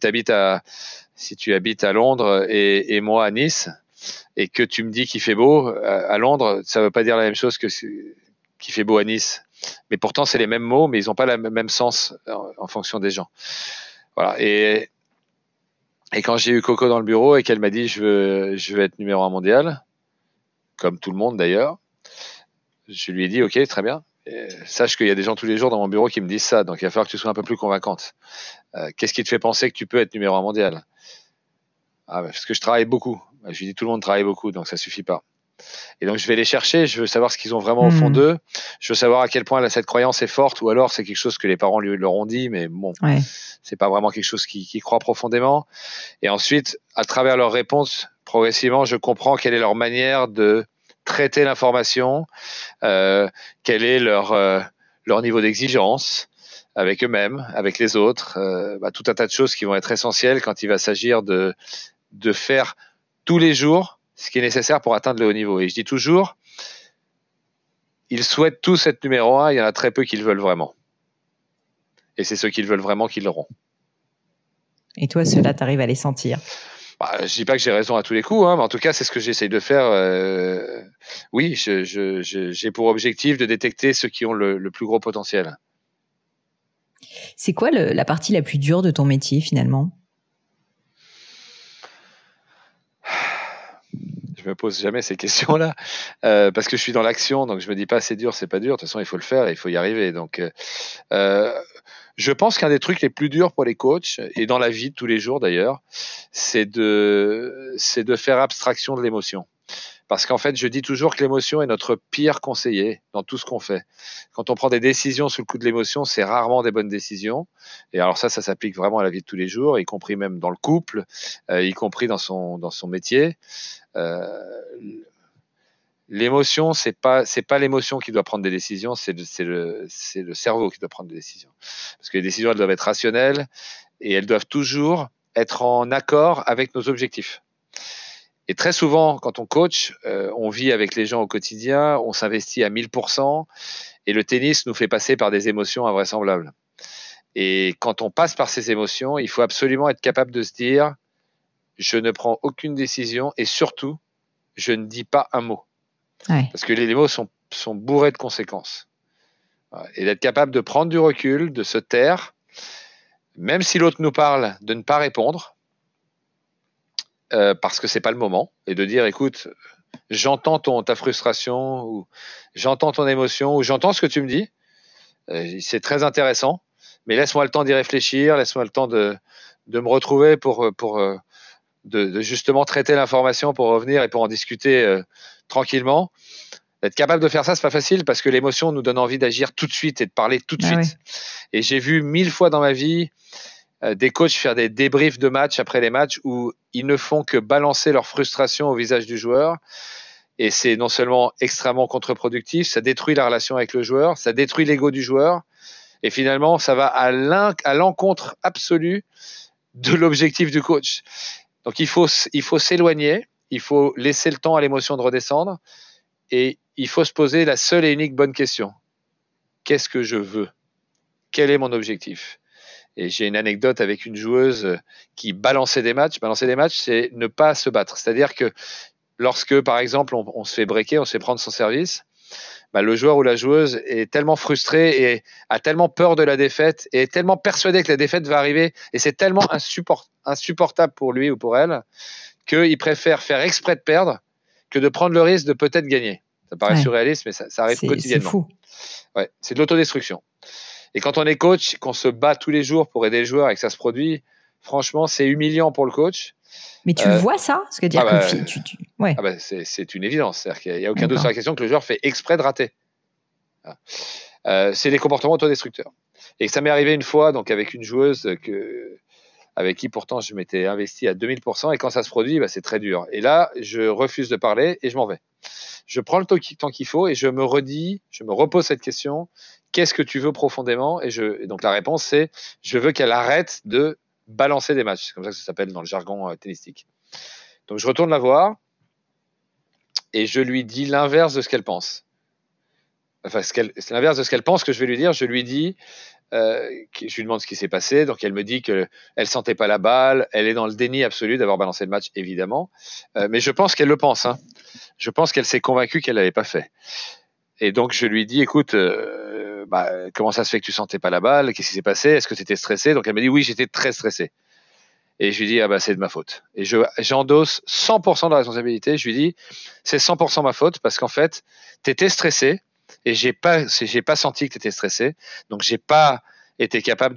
tu habites à Londres et moi à Nice, et que tu me dis qu'il fait beau à Londres, ça veut pas dire la même chose que qu'il fait beau à Nice. Mais pourtant, c'est les mêmes mots, mais ils n'ont pas le même sens en fonction des gens. Voilà. Et quand j'ai eu Coco dans le bureau et qu'elle m'a dit je veux être numéro 1 mondial, comme tout le monde d'ailleurs, je lui ai dit ok, très bien. Et sache qu'il y a des gens tous les jours dans mon bureau qui me disent ça, donc il va falloir que tu sois un peu plus convaincante. Qu'est-ce qui te fait penser que tu peux être numéro 1 mondial? Parce que je travaille beaucoup. Je lui dis tout le monde travaille beaucoup, donc ça suffit pas. Et donc, je vais les chercher, je veux savoir ce qu'ils ont vraiment au fond d'eux, je veux savoir à quel point cette croyance est forte, ou alors c'est quelque chose que les parents leur ont dit, mais bon, c'est pas vraiment quelque chose qu'ils croient profondément. Et ensuite, à travers leurs réponses, progressivement, je comprends quelle est leur manière de traiter l'information, quel est leur niveau d'exigence avec eux-mêmes, avec les autres, tout un tas de choses qui vont être essentielles quand il va s'agir de faire tous les jours ce qui est nécessaire pour atteindre le haut niveau. Et je dis toujours, ils souhaitent tous être numéro 1, il y en a très peu qui le veulent vraiment. Et c'est ceux qui le veulent vraiment qui l'auront. Et toi, ceux-là, tu arrives à les sentir? Je dis pas que j'ai raison à tous les coups, mais en tout cas, c'est ce que j'essaye de faire. Oui, j'ai pour objectif de détecter ceux qui ont le plus gros potentiel. C'est quoi la partie la plus dure de ton métier, finalement? Je me pose jamais ces questions-là parce que je suis dans l'action, donc je me dis pas c'est dur, c'est pas dur. De toute façon, il faut le faire, il faut y arriver. Donc, je pense qu'un des trucs les plus durs pour les coachs et dans la vie de tous les jours d'ailleurs, c'est de faire abstraction de l'émotion. Parce qu'en fait, je dis toujours que l'émotion est notre pire conseiller dans tout ce qu'on fait. Quand on prend des décisions sous le coup de l'émotion, c'est rarement des bonnes décisions. Et alors ça s'applique vraiment à la vie de tous les jours, y compris même dans le couple, y compris dans son métier. L'émotion, c'est pas l'émotion qui doit prendre des décisions, c'est le cerveau qui doit prendre des décisions. Parce que les décisions, elles doivent être rationnelles et elles doivent toujours être en accord avec nos objectifs. Et très souvent, quand on coach, on vit avec les gens au quotidien, on s'investit à 1000%, et le tennis nous fait passer par des émotions invraisemblables. Et quand on passe par ces émotions, il faut absolument être capable de se dire « je ne prends aucune décision et surtout, je ne dis pas un mot ». Parce que les mots sont bourrés de conséquences. Et d'être capable de prendre du recul, de se taire, même si l'autre nous parle, de ne pas répondre, parce que c'est pas le moment, et de dire écoute, j'entends ta frustration, ou j'entends ton émotion, ou j'entends ce que tu me dis, c'est très intéressant, mais laisse-moi le temps d'y réfléchir, laisse-moi le temps de me retrouver pour de justement traiter l'information, pour revenir et pour en discuter tranquillement. Être capable de faire ça, c'est pas facile parce que l'émotion nous donne envie d'agir tout de suite et de parler tout de suite. Ouais. Et j'ai vu 1000 fois dans ma vie des coachs faire des débriefs de matchs après les matchs où ils ne font que balancer leur frustration au visage du joueur. Et c'est non seulement extrêmement contre-productif, ça détruit la relation avec le joueur, ça détruit l'ego du joueur. Et finalement, ça va à l'encontre absolue de l'objectif du coach. Donc, il faut s'éloigner, il faut laisser le temps à l'émotion de redescendre et il faut se poser la seule et unique bonne question. Qu'est-ce que je veux ? Quel est mon objectif ? Et j'ai une anecdote avec une joueuse qui balançait des matchs. Balancer des matchs, c'est ne pas se battre. C'est-à-dire que lorsque, par exemple, on se fait breaker, on se fait prendre son service, le joueur ou la joueuse est tellement frustré et a tellement peur de la défaite et est tellement persuadé que la défaite va arriver et c'est tellement insupportable pour lui ou pour elle qu'il préfère faire exprès de perdre que de prendre le risque de peut-être gagner. Ça paraît surréaliste, mais ça arrive quotidiennement. C'est fou. Ouais, c'est de l'autodestruction. Et quand on est coach, qu'on se bat tous les jours pour aider le joueur et que ça se produit, franchement, c'est humiliant pour le coach. Mais tu le vois ça ? Parce que dire c'est une évidence. C'est-à-dire qu'il n'y a aucun doute sur la question que le joueur fait exprès de rater. C'est des comportements autodestructeurs. Et ça m'est arrivé une fois donc avec une joueuse avec qui pourtant je m'étais investi à 2000%, et quand ça se produit, c'est très dur. Et là, je refuse de parler et je m'en vais. Je prends le temps qu'il faut et je me repose cette question, qu'est-ce que tu veux profondément ? Et donc la réponse c'est, je veux qu'elle arrête de balancer des matchs. C'est comme ça que ça s'appelle dans le jargon tennistique. Donc je retourne la voir et je lui dis l'inverse de ce qu'elle pense. Enfin, c'est l'inverse de ce qu'elle pense que je vais lui dire. Je lui dis, je lui demande ce qui s'est passé. Donc elle me dit qu'elle sentait pas la balle. Elle est dans le déni absolu d'avoir balancé le match, évidemment. Mais je pense qu'elle le pense. Je pense qu'elle s'est convaincue qu'elle l'avait pas fait. Et donc je lui dis, écoute, comment ça se fait que tu sentais pas la balle ? Qu'est-ce qui s'est passé ? Est-ce que tu étais stressé ? Donc elle me dit, oui, j'étais très stressé. Et je lui dis, c'est de ma faute. Et j'endosse 100% de la responsabilité. Je lui dis, c'est 100% ma faute parce qu'en fait, t'étais stressé. Et j'ai pas senti que tu étais stressé, donc j'ai pas été capable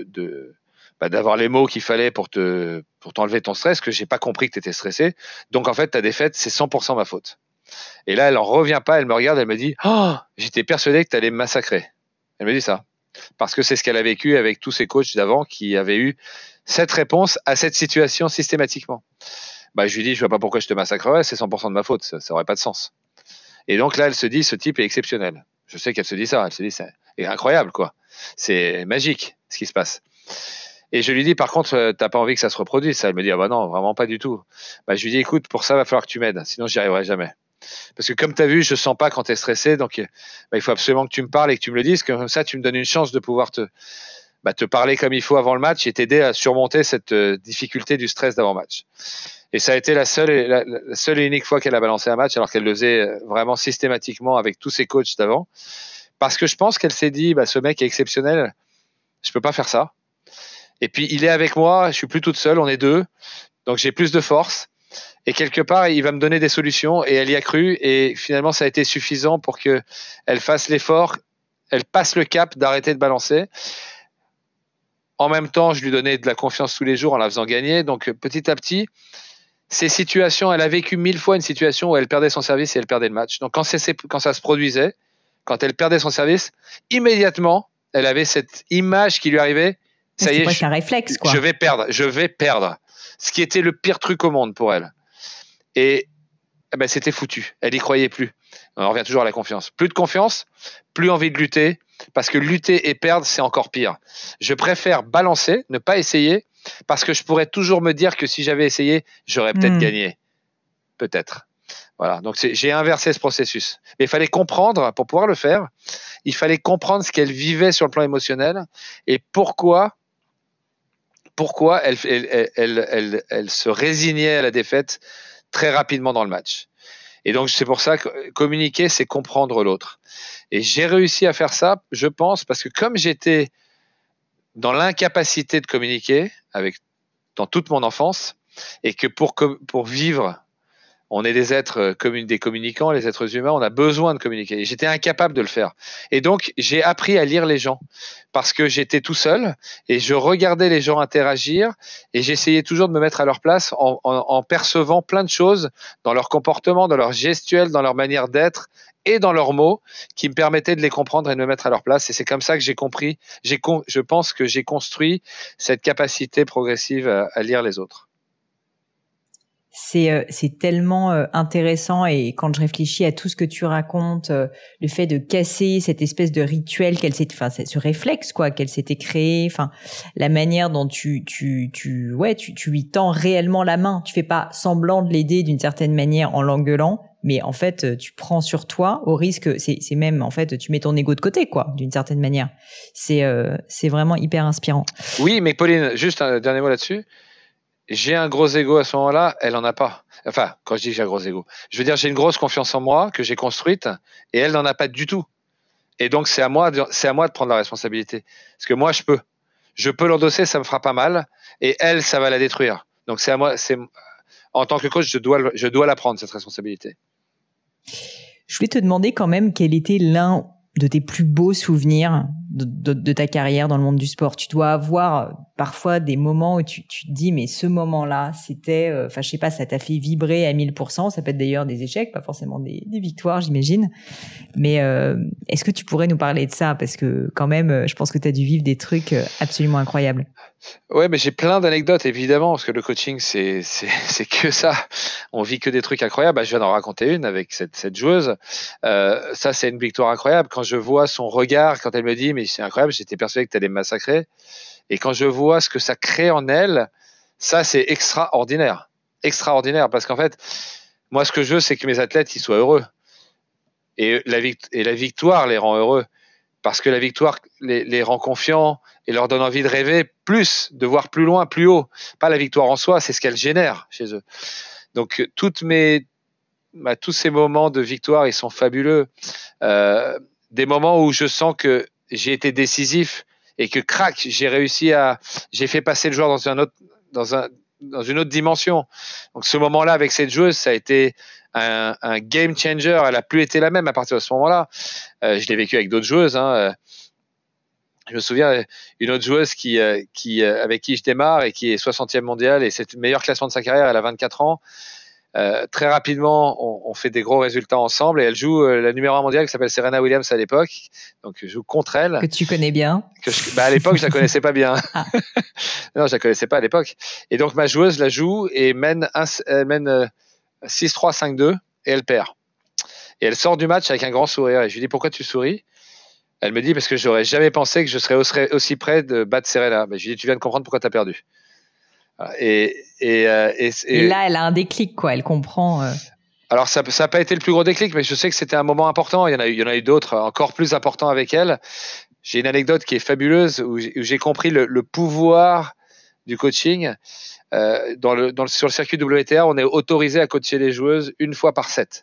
d'avoir les mots qu'il fallait pour t'enlever ton stress, que j'ai pas compris que tu étais stressé. Donc en fait ta défaite c'est 100% ma faute. Et là, elle en revient pas, elle me regarde, elle me dit « Oh, j'étais persuadé que tu allais me massacrer. » Elle me dit ça. Parce que c'est ce qu'elle a vécu avec tous ses coachs d'avant qui avaient eu cette réponse à cette situation systématiquement. Bah, je lui dis « Je vois pas pourquoi je te massacrerais, c'est 100% de ma faute, ça aurait pas de sens. » Et donc là, elle se dit « Ce type est exceptionnel. » Je sais qu'elle se dit ça, elle se dit « C'est incroyable, quoi. C'est magique, ce qui se passe. » Et je lui dis, par contre, t'as pas envie que ça se reproduise, ça? Elle me dit, ah bah non, vraiment pas du tout. Bah, je lui dis, écoute, pour ça, va falloir que tu m'aides, sinon j'y arriverai jamais. Parce que comme tu as vu, je sens pas quand tu es stressé, donc bah, il faut absolument que tu me parles et que tu me le dises, comme ça tu me donnes une chance de pouvoir te parler comme il faut avant le match et t'aider à surmonter cette difficulté du stress d'avant-match. Et ça a été la seule et unique fois qu'elle a balancé un match, alors qu'elle le faisait vraiment systématiquement avec tous ses coachs d'avant. Parce que je pense qu'elle s'est dit, bah, ce mec est exceptionnel, je peux pas faire ça. Et puis il est avec moi, je suis plus toute seule, on est deux, donc j'ai plus de force. Et quelque part, il va me donner des solutions. Et elle y a cru. Et finalement, ça a été suffisant pour que elle fasse l'effort, elle passe le cap d'arrêter de balancer. En même temps, je lui donnais de la confiance tous les jours en la faisant gagner. Donc petit à petit, ces situations, elle a vécu 1000 fois une situation où elle perdait son service et elle perdait le match. Donc quand ça se produisait, quand elle perdait son service, immédiatement, elle avait cette image qui lui arrivait. Ça y est, presque un réflexe, quoi. Je vais perdre. Ce qui était le pire truc au monde pour elle. Et ben, c'était foutu. Elle y croyait plus. On revient toujours à la confiance. Plus de confiance, plus envie de lutter, parce que lutter et perdre, c'est encore pire. Je préfère balancer, ne pas essayer, parce que je pourrais toujours me dire que si j'avais essayé, j'aurais peut-être gagné. Peut-être. Voilà. Donc j'ai inversé ce processus. Mais il fallait comprendre, pour pouvoir le faire, il fallait comprendre ce qu'elle vivait sur le plan émotionnel et pourquoi elle se résignait à la défaite très rapidement dans le match. Et donc, c'est pour ça que communiquer, c'est comprendre l'autre. Et j'ai réussi à faire ça, je pense, parce que comme j'étais dans l'incapacité de communiquer dans toute mon enfance, et que pour vivre, on est des êtres des communicants, les êtres humains, on a besoin de communiquer. Et j'étais incapable de le faire. Et donc, j'ai appris à lire les gens parce que j'étais tout seul et je regardais les gens interagir et j'essayais toujours de me mettre à leur place en percevant plein de choses dans leur comportement, dans leur gestuelle, dans leur manière d'être et dans leurs mots qui me permettaient de les comprendre et de me mettre à leur place. Et c'est comme ça que j'ai compris, je pense que j'ai construit cette capacité progressive à lire les autres. C'est tellement intéressant, et quand je réfléchis à tout ce que tu racontes, le fait de casser cette espèce de rituel ce réflexe quoi qu'elle s'était créé, enfin la manière dont tu lui tends réellement la main, tu fais pas semblant de l'aider d'une certaine manière en l'engueulant, mais en fait tu prends sur toi au risque, c'est même en fait tu mets ton ego de côté quoi, d'une certaine manière. C'est vraiment hyper inspirant. Oui, mais Pauline, juste un dernier mot là-dessus. J'ai un gros ego à ce moment-là, elle en a pas. Enfin, quand je dis que j'ai un gros ego, je veux dire j'ai une grosse confiance en moi que j'ai construite et elle n'en a pas du tout. Et donc c'est à moi de prendre la responsabilité. Parce que moi je peux l'endosser, ça me fera pas mal, et elle ça va la détruire. Donc c'est à moi, en tant que coach je dois la prendre cette responsabilité. Je voulais te demander quand même quel était l'un de tes plus beaux souvenirs de ta carrière dans le monde du sport. Tu dois avoir parfois des moments où tu te dis, mais ce moment-là, c'était, je sais pas, ça t'a fait vibrer à 1000%. Ça peut être d'ailleurs des échecs, pas forcément des victoires, j'imagine. Mais est-ce que tu pourrais nous parler de ça? Parce que quand même, je pense que tu as dû vivre des trucs absolument incroyables. Ouais, mais j'ai plein d'anecdotes, évidemment, parce que le coaching, c'est que ça. On vit que des trucs incroyables. Bah, je viens d'en raconter une avec cette joueuse. Ça, c'est une victoire incroyable. Quand je vois son regard, quand elle me dit, mais c'est incroyable, j'étais persuadé que tu allais me massacrer. Et quand je vois ce que ça crée en elle, ça, c'est extraordinaire. Extraordinaire. Parce qu'en fait, moi, ce que je veux, c'est que mes athlètes, ils soient heureux. Et la victoire les rend heureux. Parce que la victoire les rend confiants et leur donne envie de rêver plus, de voir plus loin, plus haut. Pas la victoire en soi, c'est ce qu'elle génère chez eux. Donc tous ces moments de victoire, ils sont fabuleux. Des moments où je sens que j'ai été décisif et que crac, j'ai fait passer le joueur dans une autre dimension. Donc ce moment-là avec cette joueuse, ça a été un game changer. Elle a plus été la même à partir de ce moment-là. Je l'ai vécu avec d'autres joueuses. Je me souviens une autre joueuse avec qui je démarre et qui est 60e mondiale et c'est le meilleur classement de sa carrière. Elle a 24 ans. Très rapidement, on fait des gros résultats ensemble et elle joue la numéro 1 mondiale qui s'appelle Serena Williams à l'époque. Donc, je joue contre elle. Que tu connais bien. À l'époque, je la connaissais pas bien. Ah. Non, je la connaissais pas à l'époque. Et donc, ma joueuse la joue et mène 6-3, 5-2 et elle perd. Et elle sort du match avec un grand sourire. Et je lui dis, pourquoi tu souris? Elle me dit, parce que j'aurais jamais pensé que je serais aussi près de battre Serena. Je lui dis, tu viens de comprendre pourquoi tu as perdu. Et là, elle a un déclic, quoi. Elle comprend. Alors, ça n'a pas été le plus gros déclic, mais je sais que c'était un moment important. Il y en a eu d'autres encore plus importants avec elle. J'ai une anecdote qui est fabuleuse où j'ai compris le pouvoir du coaching. Sur le circuit WTA, on est autorisé à coacher les joueuses 1 fois par set.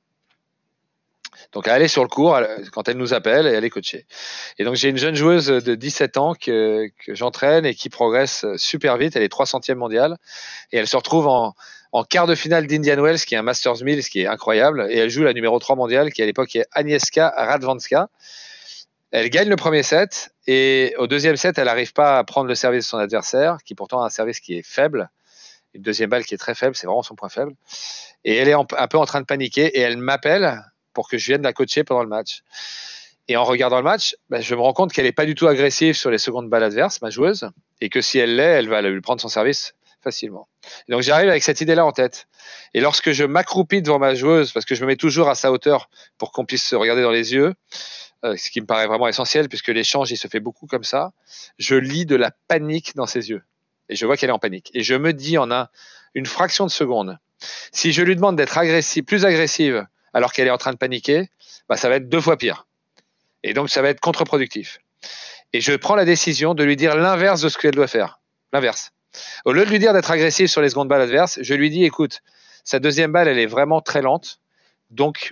Donc, à aller sur le court, quand elle nous appelle, et aller coacher. Et donc, j'ai une jeune joueuse de 17 ans que j'entraîne et qui progresse super vite. Elle est 300e mondiale. Et elle se retrouve en quart de finale d'Indian Wells, qui est un Masters 1000, ce qui est incroyable. Et elle joue la numéro 3 mondiale, qui à l'époque est Agnieszka Radwanska. Elle gagne le premier set. Et au deuxième set, elle n'arrive pas à prendre le service de son adversaire, qui pourtant a un service qui est faible. Une deuxième balle qui est très faible. C'est vraiment son point faible. Et elle est un peu en train de paniquer. Et elle m'appelle pour que je vienne la coacher pendant le match. Et en regardant le match, je me rends compte qu'elle n'est pas du tout agressive sur les secondes balles adverses, ma joueuse, et que si elle l'est, elle va lui prendre son service facilement. Et donc j'arrive avec cette idée-là en tête. Et lorsque je m'accroupis devant ma joueuse, parce que je me mets toujours à sa hauteur pour qu'on puisse se regarder dans les yeux, ce qui me paraît vraiment essentiel, puisque l'échange, il se fait beaucoup comme ça, je lis de la panique dans ses yeux. Et je vois qu'elle est en panique. Et je me dis en une fraction de seconde, si je lui demande d'être plus agressive, alors qu'elle est en train de paniquer, ça va être 2 fois pire. Et donc, ça va être contre-productif. Et je prends la décision de lui dire l'inverse de ce qu'elle doit faire. L'inverse. Au lieu de lui dire d'être agressive sur les secondes balles adverses, je lui dis, écoute, sa deuxième balle, elle est vraiment très lente. Donc,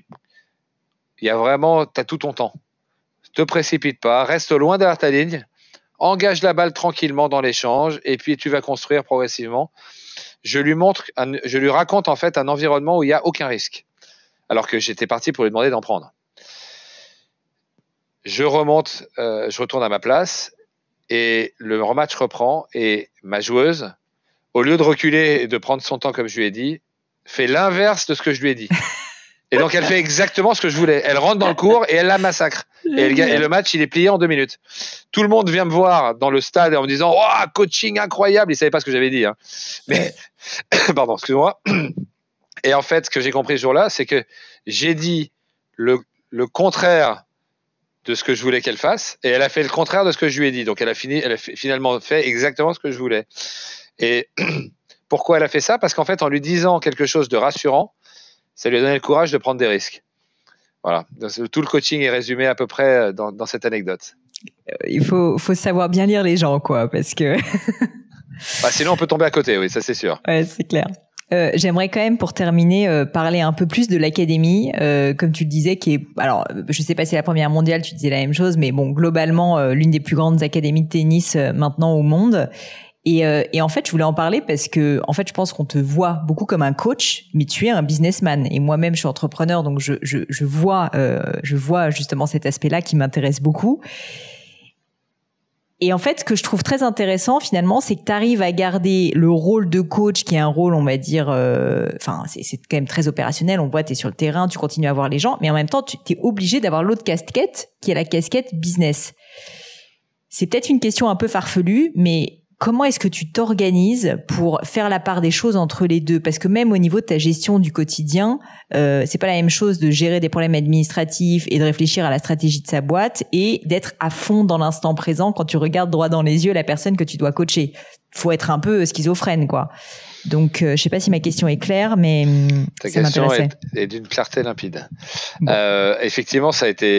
t'as tout ton temps. Te précipite pas, reste loin derrière ta ligne, engage la balle tranquillement dans l'échange, et puis tu vas construire progressivement. Je lui raconte en fait un environnement où il n'y a aucun risque. Alors que j'étais parti pour lui demander d'en prendre. Je remonte, je retourne à ma place et le rematch reprend et ma joueuse, au lieu de reculer et de prendre son temps comme je lui ai dit, fait l'inverse de ce que je lui ai dit. Et donc elle fait exactement ce que je voulais. Elle rentre dans le court et elle la massacre. Et le match, il est plié en 2 minutes. Tout le monde vient me voir dans le stade en me disant « Oh, coaching incroyable !» Ils ne savaient pas ce que j'avais dit. Mais, pardon, excuse-moi. Et en fait, ce que j'ai compris ce jour-là, c'est que j'ai dit le contraire de ce que je voulais qu'elle fasse, et elle a fait le contraire de ce que je lui ai dit. Donc, elle a finalement fait exactement ce que je voulais. Et pourquoi elle a fait ça? Parce qu'en fait, en lui disant quelque chose de rassurant, ça lui a donné le courage de prendre des risques. Voilà. Donc, tout le coaching est résumé à peu près dans cette anecdote. Il faut savoir bien lire les gens, quoi, parce que... Sinon, on peut tomber à côté, oui, ça c'est sûr. Ouais, c'est clair. J'aimerais quand même, pour terminer, parler un peu plus de l'académie, comme tu le disais, qui est, alors, je sais pas si c'est la première mondiale, tu disais la même chose, mais bon, globalement, l'une des plus grandes académies de tennis maintenant au monde. Et en fait, je voulais en parler parce que, en fait, je pense qu'on te voit beaucoup comme un coach, mais tu es un businessman. Et moi-même, je suis entrepreneur, donc je vois justement cet aspect-là qui m'intéresse beaucoup. Et en fait, ce que je trouve très intéressant finalement, c'est que tu arrives à garder le rôle de coach, qui est un rôle, on va dire, c'est quand même très opérationnel. On voit, tu es sur le terrain, tu continues à voir les gens, mais en même temps, tu es obligé d'avoir l'autre casquette, qui est la casquette business. C'est peut-être une question un peu farfelue, mais comment est-ce que tu t'organises pour faire la part des choses entre les deux? Parce que même au niveau de ta gestion du quotidien, c'est pas la même chose de gérer des problèmes administratifs et de réfléchir à la stratégie de sa boîte et d'être à fond dans l'instant présent quand tu regardes droit dans les yeux la personne que tu dois coacher. Faut être un peu schizophrène, quoi. Donc, je sais pas si ma question est claire, mais ça m'intéressait. Ta question est d'une clarté limpide. Bon. Effectivement, ça a été...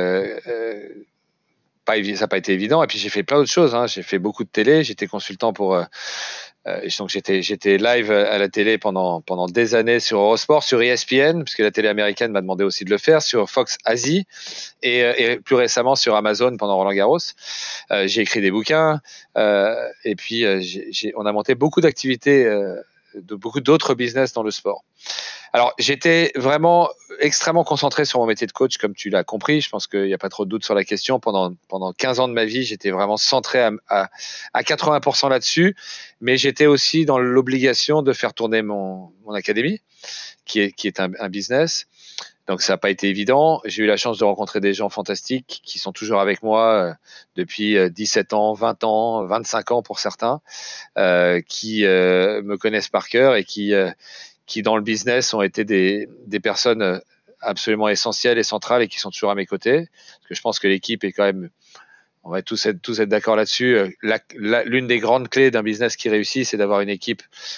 ça n'a pas été évident. Et puis j'ai fait plein d'autres choses. J'ai fait beaucoup de télé. J'étais consultant pour. Donc j'étais live à la télé pendant des années sur Eurosport, sur ESPN, puisque la télé américaine m'a demandé aussi de le faire, sur Fox Asie et plus récemment sur Amazon pendant Roland-Garros. J'ai écrit des bouquins et puis on a monté beaucoup d'activités beaucoup d'autres business dans le sport. Alors, j'étais vraiment extrêmement concentré sur mon métier de coach, comme tu l'as compris. Je pense qu'il n'y a pas trop de doute sur la question. Pendant 15 ans de ma vie, j'étais vraiment centré à 80% là-dessus. Mais j'étais aussi dans l'obligation de faire tourner mon académie, qui est un business. Donc, ça n'a pas été évident. J'ai eu la chance de rencontrer des gens fantastiques qui sont toujours avec moi depuis 17 ans, 20 ans, 25 ans pour certains, qui me connaissent par cœur et qui dans le business ont été des personnes absolument essentielles et centrales et qui sont toujours à mes côtés. Parce que je pense que l'équipe est quand même, on va tous être d'accord là-dessus. L'une des grandes clés d'un business qui réussit, c'est d'avoir une équipe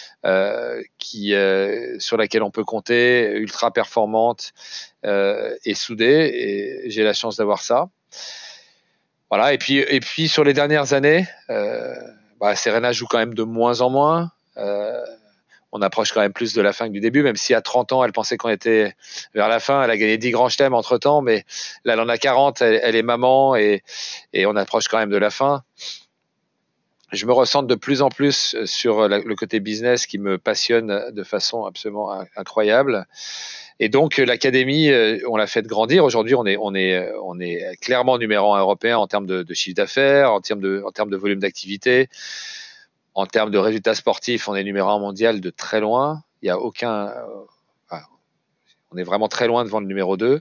sur laquelle on peut compter, ultra performante et soudée. Et j'ai la chance d'avoir ça. Voilà. Et puis sur les dernières années, Serena joue quand même de moins en moins. On approche quand même plus de la fin que du début, même si à 30 ans, elle pensait qu'on était vers la fin. Elle a gagné 10 grands chelems entre-temps, mais là, elle en a 40, elle est maman et on approche quand même de la fin. Je me ressens de plus en plus sur le côté business qui me passionne de façon absolument incroyable. Et donc, l'académie, on l'a fait grandir. Aujourd'hui, on est clairement numéro 1 européen en termes de chiffre d'affaires, en termes de volume d'activité. En termes de résultats sportifs, on est numéro 1 mondial de très loin. Il y a aucun, on est vraiment très loin devant le numéro 2.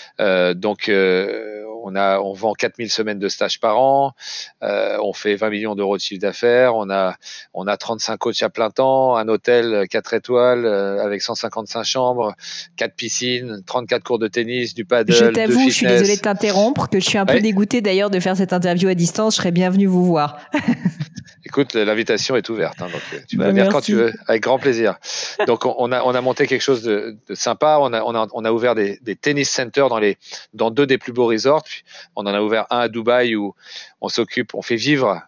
On vend 4000 semaines de stage par an. On fait 20 millions d'euros de chiffre d'affaires. On a 35 coachs à plein temps, un hôtel 4 étoiles avec 155 chambres, 4 piscines, 34 cours de tennis, du paddle, je de t'avoue, fitness. Je suis désolée de t'interrompre, que je suis un peu dégoûtée d'ailleurs de faire cette interview à distance. Je serais bien venue vous voir. Écoute, l'invitation est ouverte, donc tu peux venir quand tu veux, avec grand plaisir. Donc on a monté quelque chose de sympa. On a ouvert des tennis centers dans 2 des plus beaux resorts. Puis on en a ouvert un à Dubaï où on fait vivre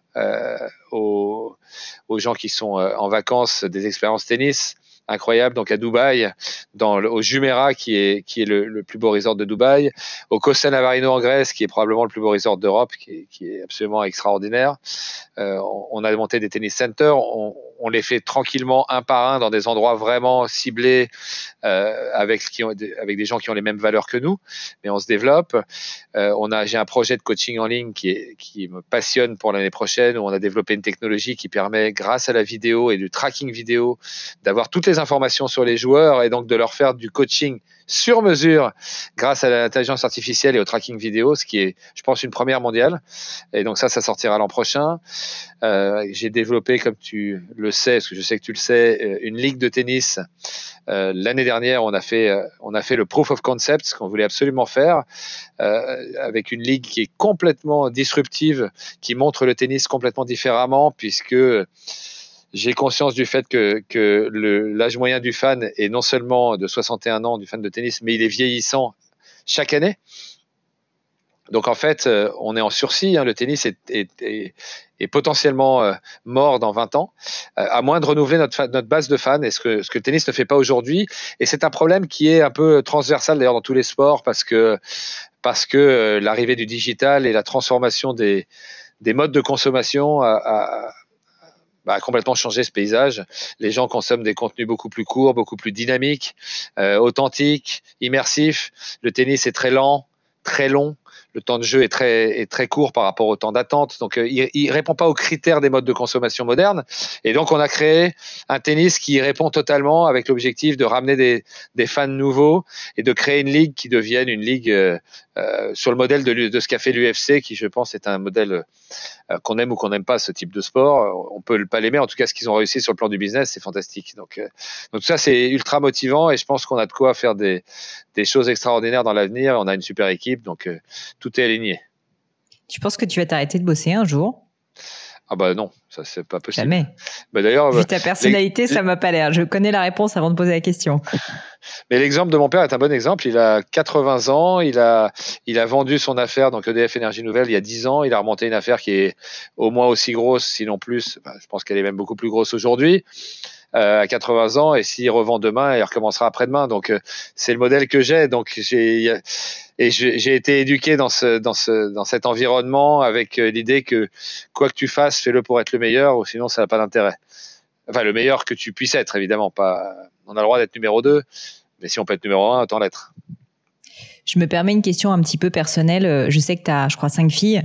aux gens qui sont en vacances des expériences tennis incroyables. Donc à Dubaï, au Jumeirah qui est le plus beau resort de Dubaï, au Costa Navarino en Grèce qui est probablement le plus beau resort d'Europe, qui est absolument extraordinaire. On a monté des tennis centers, on les fait tranquillement un par un dans des endroits vraiment ciblés avec des gens qui ont les mêmes valeurs que nous, mais on se développe. J'ai un projet de coaching en ligne qui me passionne pour l'année prochaine, où on a développé une technologie qui permet, grâce à la vidéo et du tracking vidéo, d'avoir toutes les informations sur les joueurs et donc de leur faire du coaching sur mesure grâce à l'intelligence artificielle et au tracking vidéo, ce qui est, je pense, une première mondiale. Et donc ça sortira l'an prochain. J'ai développé, comme tu le sais, parce que je sais que tu le sais, une ligue de tennis. L'année dernière, on a fait le proof of concept, ce qu'on voulait absolument faire, avec une ligue qui est complètement disruptive, qui montre le tennis complètement différemment, puisque j'ai conscience du fait que l'âge moyen du fan est non seulement de 61 ans du fan de tennis, mais il est vieillissant chaque année. Donc en fait, on est en sursis. Le tennis est potentiellement mort dans 20 ans, à moins de renouveler notre base de fans, et ce que le tennis ne fait pas aujourd'hui. Et c'est un problème qui est un peu transversal d'ailleurs dans tous les sports, parce que l'arrivée du digital et la transformation des modes de consommation a complètement changé ce paysage. Les gens consomment des contenus beaucoup plus courts, beaucoup plus dynamiques, authentiques, immersifs. Le tennis est très lent, très long. Le temps de jeu est très court par rapport au temps d'attente. Donc, il répond pas aux critères des modes de consommation modernes. Et donc, on a créé un tennis qui répond totalement, avec l'objectif de ramener des fans nouveaux et de créer une ligue qui devienne une ligue sur le modèle de ce qu'a fait l'UFC, qui, je pense, est un modèle qu'on aime ou qu'on n'aime pas ce type de sport. On peut pas l'aimer. En tout cas, ce qu'ils ont réussi sur le plan du business, c'est fantastique. Donc tout ça, c'est ultra motivant, et je pense qu'on a de quoi faire des choses extraordinaires dans l'avenir. On a une super équipe, donc tout est aligné. Tu penses que tu vas t'arrêter de bosser un jour ? Ah non, ça c'est pas possible. Jamais. D'ailleurs, vu ta personnalité, ça m'a pas l'air. Je connais la réponse avant de poser la question. Mais l'exemple de mon père est un bon exemple. Il a 80 ans, il a vendu son affaire, donc EDF Énergie Nouvelle, il y a 10 ans. Il a remonté une affaire qui est au moins aussi grosse, sinon plus. Je pense qu'elle est même beaucoup plus grosse aujourd'hui. À 80 ans, et s'il revend demain, il recommencera après-demain. Donc c'est le modèle que j'ai. Donc j'ai été éduqué dans cet environnement, avec l'idée que quoi que tu fasses, fais-le pour être le meilleur, ou sinon ça n'a pas d'intérêt. enfin le meilleur que tu puisses être, évidemment. Pas, on a le droit d'être numéro 2, mais si on peut être numéro 1, autant l'être. Je me permets une question un petit peu personnelle. Je sais que tu as, je crois, 5 filles.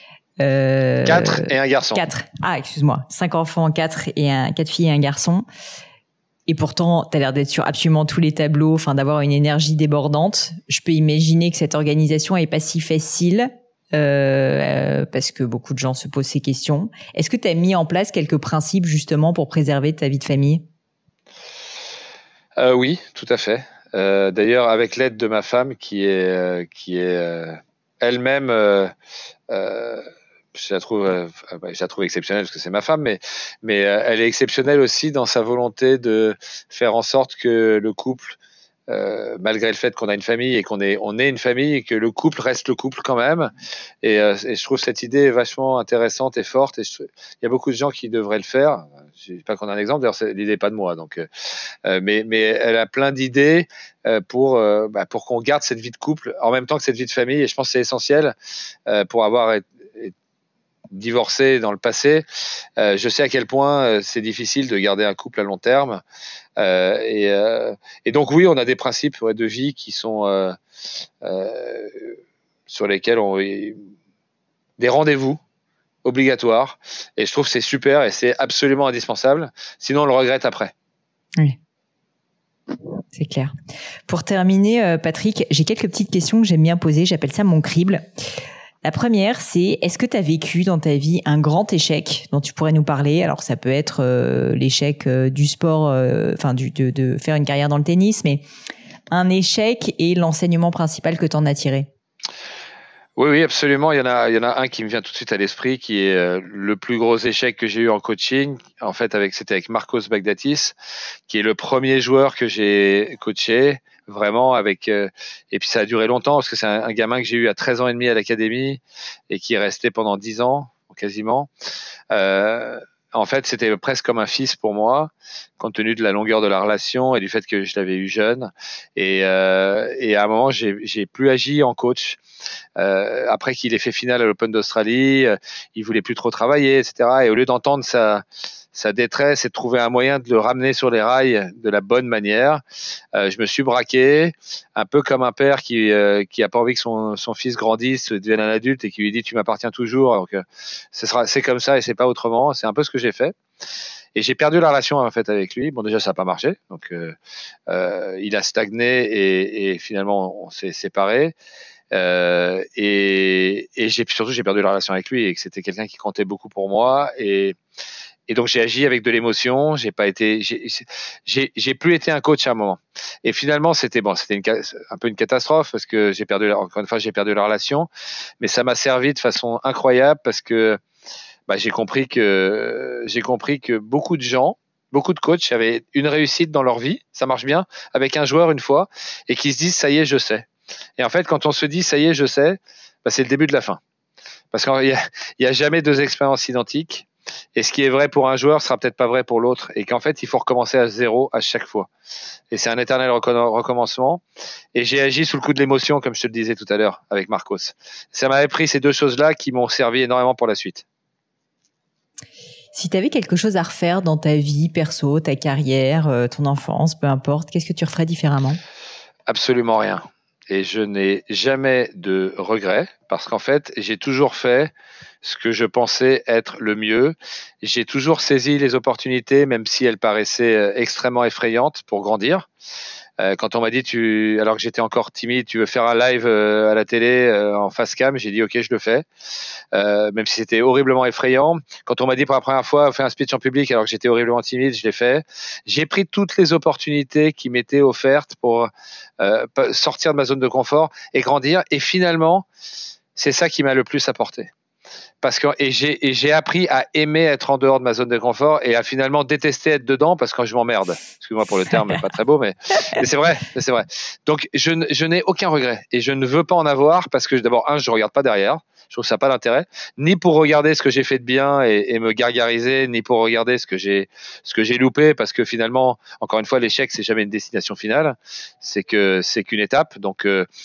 4 et un garçon. 4. Ah, excuse-moi. 5 enfants, 4 filles et un garçon. Et pourtant, tu as l'air d'être sur absolument tous les tableaux, enfin, d'avoir une énergie débordante. Je peux imaginer que cette organisation est pas si facile, parce que beaucoup de gens se posent ces questions. Est-ce que tu as mis en place quelques principes, justement, pour préserver ta vie de famille? Oui, tout à fait. D'ailleurs, avec l'aide de ma femme, qui est elle-même, je la trouve exceptionnelle parce que c'est ma femme, mais elle est exceptionnelle aussi dans sa volonté de faire en sorte que le couple, malgré le fait qu'on a une famille et on est une famille, et que le couple reste le couple quand même. Et je trouve cette idée vachement intéressante et forte. Et il y a beaucoup de gens qui devraient le faire. Je dis pas qu'on a un exemple. D'ailleurs, l'idée n'est pas de moi. Donc, mais elle a plein d'idées pour qu'on garde cette vie de couple en même temps que cette vie de famille. Et je pense que c'est essentiel pour avoir divorcé dans le passé. Je sais à quel point c'est difficile de garder un couple à long terme. Et donc oui, on a des principes de vie qui sont sur lesquels on des rendez-vous obligatoires. Et je trouve que c'est super et c'est absolument indispensable. Sinon, on le regrette après. Oui. C'est clair. Pour terminer, Patrick, j'ai quelques petites questions que j'aime bien poser. J'appelle ça mon crible. La première, c'est est-ce que tu as vécu dans ta vie un grand échec dont tu pourrais nous parler? Alors, ça peut être l'échec du sport, de faire une carrière dans le tennis, mais un échec et l'enseignement principal que tu en as tiré. Oui, absolument. Il y en a un qui me vient tout de suite à l'esprit, qui est le plus gros échec que j'ai eu en coaching. En fait, c'était avec Marcos Baghdatis, qui est le premier joueur que j'ai coaché, vraiment et puis ça a duré longtemps parce que c'est un gamin que j'ai eu à 13 ans et demi à l'académie et qui est resté pendant 10 ans, quasiment. En fait, c'était presque comme un fils pour moi, compte tenu de la longueur de la relation et du fait que je l'avais eu jeune. Et à un moment, j'ai plus agi en coach. Après qu'il ait fait finale à l'Open d'Australie, il voulait plus trop travailler, etc. Et au lieu d'entendre sa détresse et de trouver un moyen de le ramener sur les rails de la bonne manière, je me suis braqué, un peu comme un père qui a pas envie que son fils grandisse, devienne un adulte et qui lui dit tu m'appartiens toujours. Donc c'est comme ça et c'est pas autrement. C'est un peu ce que j'ai fait. Et j'ai perdu la relation en fait avec lui. Bon, déjà ça n'a pas marché, donc il a stagné et finalement on s'est séparés. Et j'ai perdu la relation avec lui et que c'était quelqu'un qui comptait beaucoup pour moi et donc j'ai agi avec de l'émotion. J'ai plus été un coach à un moment. Et finalement c'était un peu une catastrophe parce que encore une fois j'ai perdu la relation, mais ça m'a servi de façon incroyable parce que j'ai compris que beaucoup de coachs avaient une réussite dans leur vie, ça marche bien avec un joueur une fois et qui se disent ça y est je sais. Et en fait, quand on se dit ça y est, je sais, c'est le début de la fin. Parce qu'il y a jamais deux expériences identiques. Et ce qui est vrai pour un joueur sera peut-être pas vrai pour l'autre. Et qu'en fait, il faut recommencer à zéro à chaque fois. Et c'est un éternel recommencement. Et j'ai agi sous le coup de l'émotion, comme je te le disais tout à l'heure avec Marcos. Ça m'avait pris ces deux choses-là qui m'ont servi énormément pour la suite. Si tu avais quelque chose à refaire dans ta vie perso, ta carrière, ton enfance, peu importe, qu'est-ce que tu referais différemment? Absolument rien. Et je n'ai jamais de regrets parce qu'en fait, j'ai toujours fait ce que je pensais être le mieux. J'ai toujours saisi les opportunités, même si elles paraissaient extrêmement effrayantes pour grandir. Quand on m'a dit, alors que j'étais encore timide, tu veux faire un live à la télé en face cam, j'ai dit ok, je le fais. Même si c'était horriblement effrayant. Quand on m'a dit pour la première fois, fais un speech en public alors que j'étais horriblement timide, je l'ai fait. J'ai pris toutes les opportunités qui m'étaient offertes pour sortir de ma zone de confort et grandir. Et finalement, c'est ça qui m'a le plus apporté. J'ai appris à aimer être en dehors de ma zone de confort et à finalement détester être dedans parce que je m'emmerde. Excuse-moi pour le terme, pas très beau, mais c'est vrai. Donc je n'ai aucun regret et je ne veux pas en avoir parce que d'abord je regarde pas derrière. Je trouve que ça n'a pas d'intérêt, ni pour regarder ce que j'ai fait de bien et me gargariser, ni pour regarder ce que j'ai loupé, parce que finalement, encore une fois, l'échec c'est jamais une destination finale, c'est qu'une étape. Donc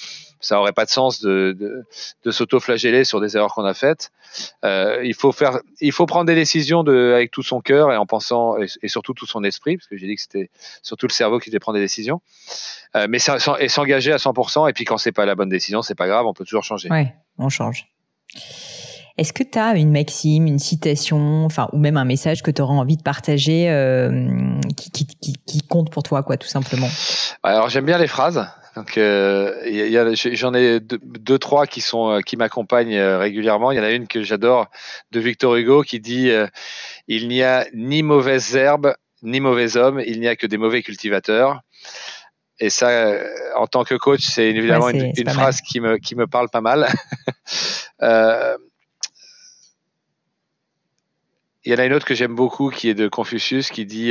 Ça aurait pas de sens de s'auto-flageller sur des erreurs qu'on a faites. Il faut prendre des décisions avec tout son cœur et en pensant et surtout tout son esprit, parce que j'ai dit que c'était surtout le cerveau qui devait prendre des décisions. Mais et s'engager à 100%. Et puis quand c'est pas la bonne décision, c'est pas grave, on peut toujours changer. Ouais, on change. Est-ce que tu as une maxime, une citation, enfin, ou même un message que tu auras envie de partager qui compte pour toi, quoi, tout simplement? Alors j'aime bien les phrases. Donc j'en ai deux, trois qui m'accompagnent régulièrement. Il y en a une que j'adore de Victor Hugo qui dit il n'y a ni mauvaises herbes ni mauvais hommes, il n'y a que des mauvais cultivateurs. Et ça, en tant que coach, c'est évidemment une phrase qui me parle pas mal. Il y en a une autre que j'aime beaucoup qui est de Confucius qui dit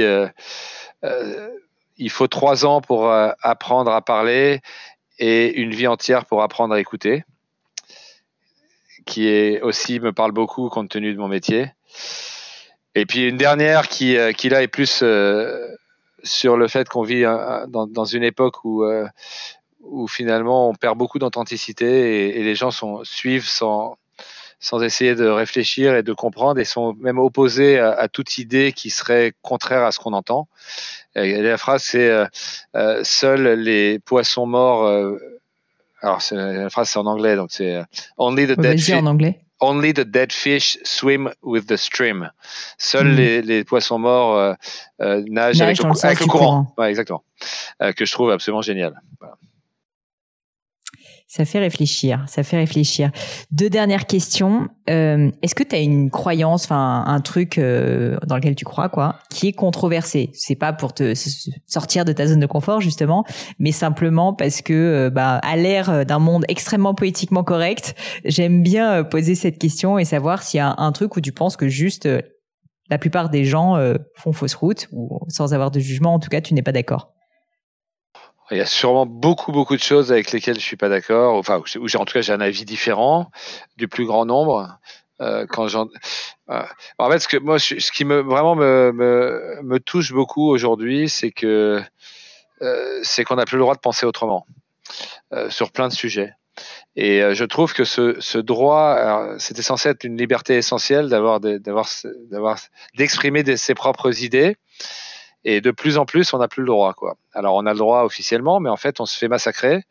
il faut 3 ans pour apprendre à parler et une vie entière pour apprendre à écouter, qui est aussi me parle beaucoup compte tenu de mon métier. Et puis une dernière qui là est plus sur le fait qu'on vit dans une époque où finalement on perd beaucoup d'authenticité et les gens suivent sans essayer de réfléchir et de comprendre et sont même opposés à toute idée qui serait contraire à ce qu'on entend. Et la phrase c'est seuls les poissons morts. Alors la phrase c'est en anglais, donc c'est only the dead fish. En anglais. Only the dead fish swim with the stream. Seuls les poissons morts nagent avec le courant. Ouais, exactement. Que je trouve absolument génial. Voilà. Ça fait réfléchir. 2 dernières questions. Est-ce que tu as une croyance, enfin un truc dans lequel tu crois, quoi, qui est controversé? C'est pas pour te sortir de ta zone de confort justement, mais simplement parce que à l'ère d'un monde extrêmement politiquement correct, j'aime bien poser cette question et savoir s'il y a un truc où tu penses que juste la plupart des gens font fausse route, ou sans avoir de jugement, en tout cas, tu n'es pas d'accord. Il y a sûrement beaucoup de choses avec lesquelles je suis pas d'accord, enfin en tout cas j'ai un avis différent du plus grand nombre. En fait, ce qui vraiment me touche beaucoup aujourd'hui, c'est qu'on n'a plus le droit de penser autrement sur plein de sujets. Et je trouve que ce droit, c'était censé être une liberté essentielle d'exprimer ses propres idées. Et de plus en plus, on n'a plus le droit, quoi. Alors, on a le droit officiellement, mais en fait, on se fait massacrer.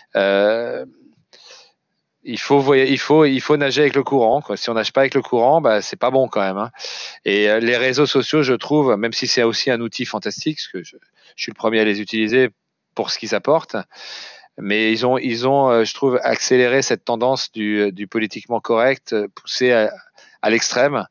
Il faut nager avec le courant, quoi. Si on nage pas avec le courant, c'est pas bon quand même, hein. Et les réseaux sociaux, je trouve, même si c'est aussi un outil fantastique, parce que je suis le premier à les utiliser pour ce qu'ils apportent, mais ils ont, je trouve, accéléré cette tendance du politiquement correct, poussé à l'extrême.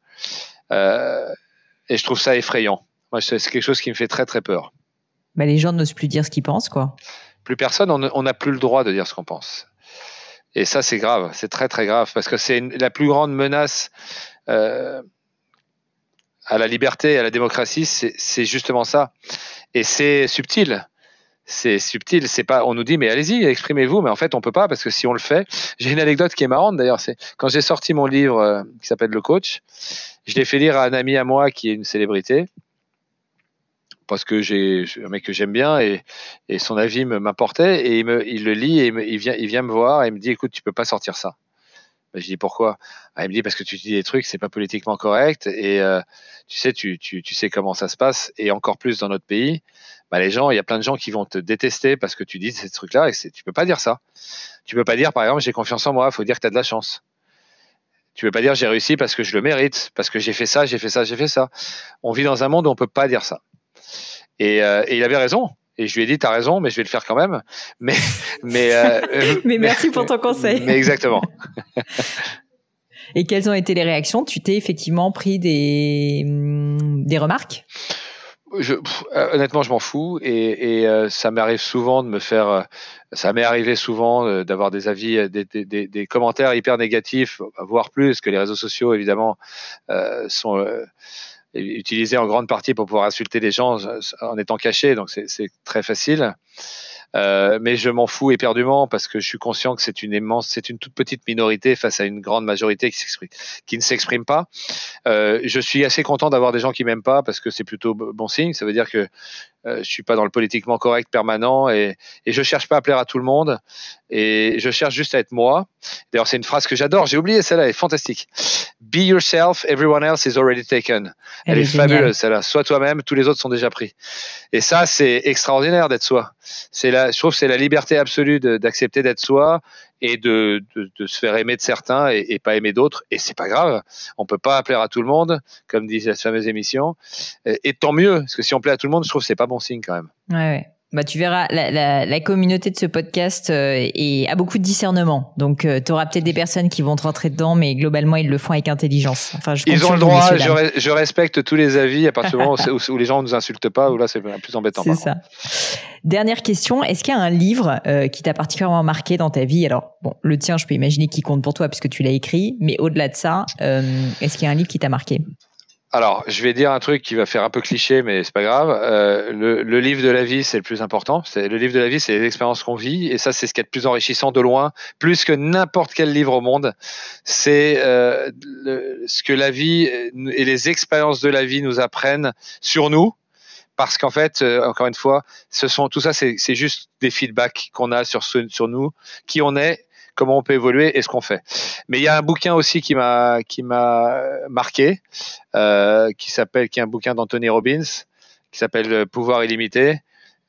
Et je trouve ça effrayant. Moi, c'est quelque chose qui me fait très très peur. Les gens n'osent plus dire ce qu'ils pensent, quoi. Plus personne, on n'a plus le droit de dire ce qu'on pense. Et ça, c'est grave, c'est très très grave, parce que c'est la plus grande menace à la liberté et à la démocratie, c'est justement ça. Et c'est subtil. C'est pas, on nous dit, mais allez-y, exprimez-vous, mais en fait, on peut pas, parce que si on le fait, j'ai une anecdote qui est marrante d'ailleurs, c'est quand j'ai sorti mon livre qui s'appelle Le Coach, je l'ai fait lire à un ami à moi qui est une célébrité, parce que j'ai un mec que j'aime bien et son avis m'importait, et il le lit et il vient me voir et il me dit écoute, tu peux pas sortir ça. Je dis pourquoi? Il me dit parce que tu dis des trucs, c'est pas politiquement correct, et tu sais comment ça se passe, et encore plus dans notre pays, les gens, il y a plein de gens qui vont te détester parce que tu dis ces trucs-là, et tu peux pas dire ça. Tu peux pas dire par exemple j'ai confiance en moi, faut dire que tu as de la chance. Tu peux pas dire j'ai réussi parce que je le mérite, parce que j'ai fait ça. On vit dans un monde où on peut pas dire ça. Et il avait raison. Et je lui ai dit, t'as raison, mais je vais le faire quand même. Mais merci pour ton conseil. Mais exactement. Et quelles ont été les réactions? Tu t'es effectivement pris des remarques? Honnêtement, je m'en fous, et ça m'arrive souvent ça m'est arrivé souvent d'avoir des avis, des commentaires hyper négatifs, voire plus, que les réseaux sociaux évidemment sont utilisés en grande partie pour pouvoir insulter les gens en étant cachés, donc c'est très facile. Mais je m'en fous éperdument, parce que je suis conscient que c'est une toute petite minorité face à une grande majorité qui ne s'exprime pas. Je suis assez content d'avoir des gens qui m'aiment pas, parce que c'est plutôt bon signe. Ça veut dire que je suis pas dans le politiquement correct permanent et je cherche pas à plaire à tout le monde et je cherche juste à être moi. D'ailleurs, c'est une phrase que j'adore. J'ai oublié, celle-là, elle est fantastique. Be yourself, everyone else is already taken. Elle est fabuleuse, celle-là. Sois toi-même, tous les autres sont déjà pris. Et ça, c'est extraordinaire d'être soi. Je trouve que c'est la liberté absolue d'accepter d'être soi et de se faire aimer de certains et pas aimer d'autres. Et c'est pas grave. On peut pas plaire à tout le monde, comme dit cette fameuse émission. Et tant mieux, parce que si on plaît à tout le monde, je trouve que c'est pas bon signe quand même. Ouais. Bah, tu verras, la communauté de ce podcast a beaucoup de discernement. Donc, tu auras peut-être des personnes qui vont te rentrer dedans, mais globalement, ils le font avec intelligence. Enfin, ils ont le droit, je respecte tous les avis à partir du moment où les gens ne nous insultent pas, où là, c'est plus embêtant. C'est ça. Dernière question, est-ce qu'il y a un livre qui t'a particulièrement marqué dans ta vie? Alors, bon, le tien, je peux imaginer qu'il compte pour toi puisque tu l'as écrit, mais au-delà de ça, est-ce qu'il y a un livre qui t'a marqué? Alors, je vais dire un truc qui va faire un peu cliché, mais c'est pas grave. Le livre de la vie, c'est le plus important. Le livre de la vie, c'est les expériences qu'on vit, et ça, c'est ce qui est le plus enrichissant de loin, plus que n'importe quel livre au monde. C'est ce que la vie et les expériences de la vie nous apprennent sur nous. Parce qu'en fait, encore une fois, tout ça, c'est juste des feedbacks qu'on a sur nous, qui on est, comment on peut évoluer et ce qu'on fait. Mais il y a un bouquin aussi qui m'a marqué, qui est un bouquin d'Anthony Robbins, qui s'appelle Pouvoir illimité,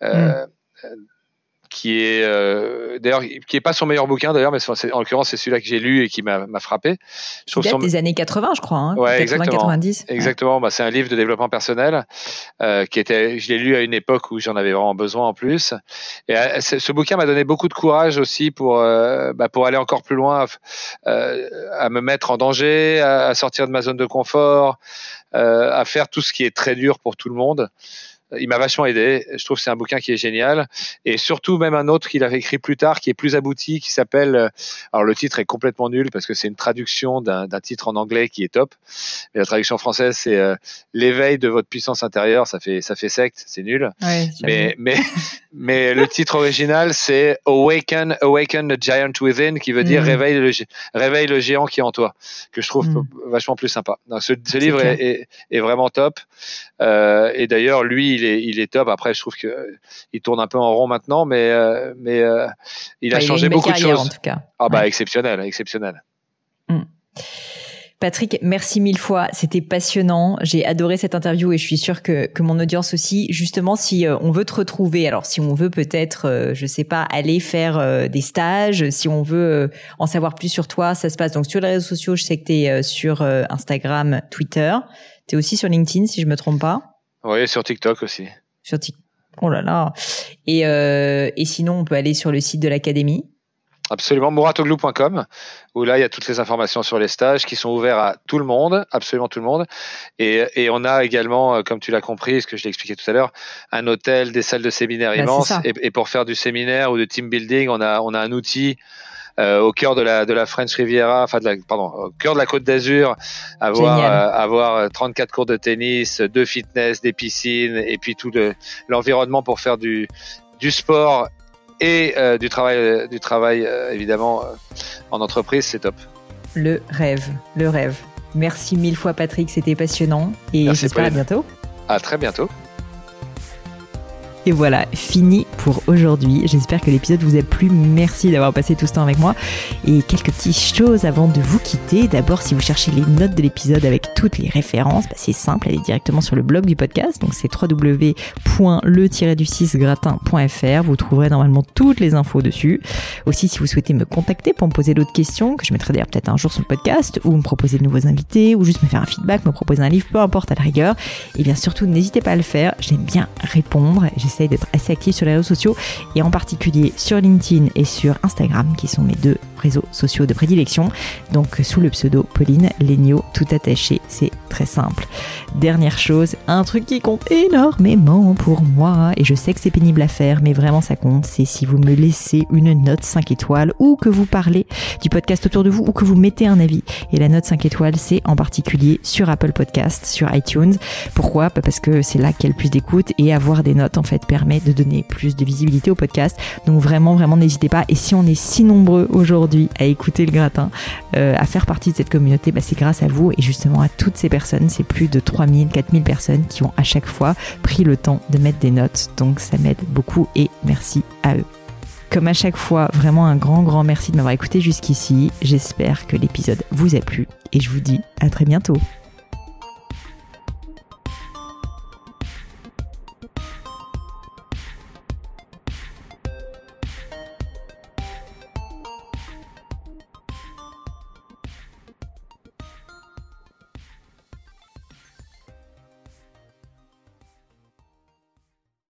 qui est d'ailleurs qui est pas son meilleur bouquin d'ailleurs, mais en l'occurrence c'est celui-là que j'ai lu et qui m'a frappé. Il date des années 80, je crois, hein. Ouais, 80-90. Exactement. Ouais. Bah, c'est un livre de développement personnel je l'ai lu à une époque où j'en avais vraiment besoin en plus. Et ce bouquin m'a donné beaucoup de courage aussi pour aller encore plus loin, à me mettre en danger, à sortir de ma zone de confort, à faire tout ce qui est très dur pour tout le monde. Il m'a vachement aidé. Je trouve que c'est un bouquin qui est génial. Et surtout, même un autre qu'il avait écrit plus tard, qui est plus abouti, qui s'appelle... Alors, le titre est complètement nul parce que c'est une traduction d'un titre en anglais qui est top. Mais la traduction française, c'est l'éveil de votre puissance intérieure. Ça fait secte, c'est nul. Ouais, mais le titre original, c'est Awaken the Giant Within, qui veut dire réveille le géant qui est en toi, que je trouve vachement plus sympa. Donc, ce livre est vraiment top. Et d'ailleurs, lui, il est top. Après, je trouve que il tourne un peu en rond maintenant, mais il a changé beaucoup de choses. En tout cas. Exceptionnel. Patrick, merci mille fois. C'était passionnant. J'ai adoré cette interview et je suis sûre que mon audience aussi. Justement, si on veut te retrouver, alors si on veut peut-être, je sais pas, aller faire des stages, si on veut en savoir plus sur toi, ça se passe donc sur les réseaux sociaux. Je sais que t'es sur Instagram, Twitter. T'es aussi sur LinkedIn, si je me trompe pas. Oui, sur TikTok aussi. Sur TikTok. Oh là là. Et sinon, on peut aller sur le site de l'académie. Absolument, mouratoglou.com, où là, il y a toutes les informations sur les stages qui sont ouverts à tout le monde, absolument tout le monde. Et on a également, comme tu l'as compris, ce que je l'ai expliqué tout à l'heure, un hôtel, des salles de séminaire immenses. Et pour faire du séminaire ou de team building, on a un outil au cœur de la French Riviera, au cœur de la Côte d'Azur, avoir 34 cours de tennis, 2 fitness, des piscines, et puis tout l'environnement pour faire du sport et du travail évidemment en entreprise, c'est top. Le rêve. Merci mille fois Patrick, c'était passionnant et j'espère à bientôt. À très bientôt. Et voilà, fini pour aujourd'hui. J'espère que l'épisode vous a plu. Merci d'avoir passé tout ce temps avec moi. Et quelques petites choses avant de vous quitter. D'abord, si vous cherchez les notes de l'épisode avec toutes les références, c'est simple, allez directement sur le blog du podcast. Donc c'est www.le-du6gratin.fr. Vous trouverez normalement toutes les infos dessus. Aussi, si vous souhaitez me contacter pour me poser d'autres questions, que je mettrai d'ailleurs peut-être un jour sur le podcast, ou me proposer de nouveaux invités, ou juste me faire un feedback, me proposer un livre, peu importe à la rigueur, et bien surtout, n'hésitez pas à le faire. J'aime bien répondre. J'essaye d'être assez active sur les réseaux sociaux et en particulier sur LinkedIn et sur Instagram qui sont mes 2 réseaux sociaux de prédilection. Donc sous le pseudo Pauline Léniaud, tout attaché, c'est très simple. Dernière chose, un truc qui compte énormément pour moi et je sais que c'est pénible à faire mais vraiment ça compte, c'est si vous me laissez une note 5 étoiles ou que vous parlez du podcast autour de vous ou que vous mettez un avis. Et la note 5 étoiles, c'est en particulier sur Apple Podcast, sur iTunes. Pourquoi ? Parce que c'est là qu'il y a le plus d'écoute et avoir des notes en fait permet de donner plus de visibilité au podcast. Donc vraiment n'hésitez pas. Et si on est si nombreux aujourd'hui aujourd'hui à écouter le gratin, à faire partie de cette communauté, c'est grâce à vous et justement à toutes ces personnes. C'est plus de 3000, 4000 personnes qui ont à chaque fois pris le temps de mettre des notes. Donc ça m'aide beaucoup et merci à eux. Comme à chaque fois, vraiment un grand merci de m'avoir écouté jusqu'ici. J'espère que l'épisode vous a plu et je vous dis à très bientôt.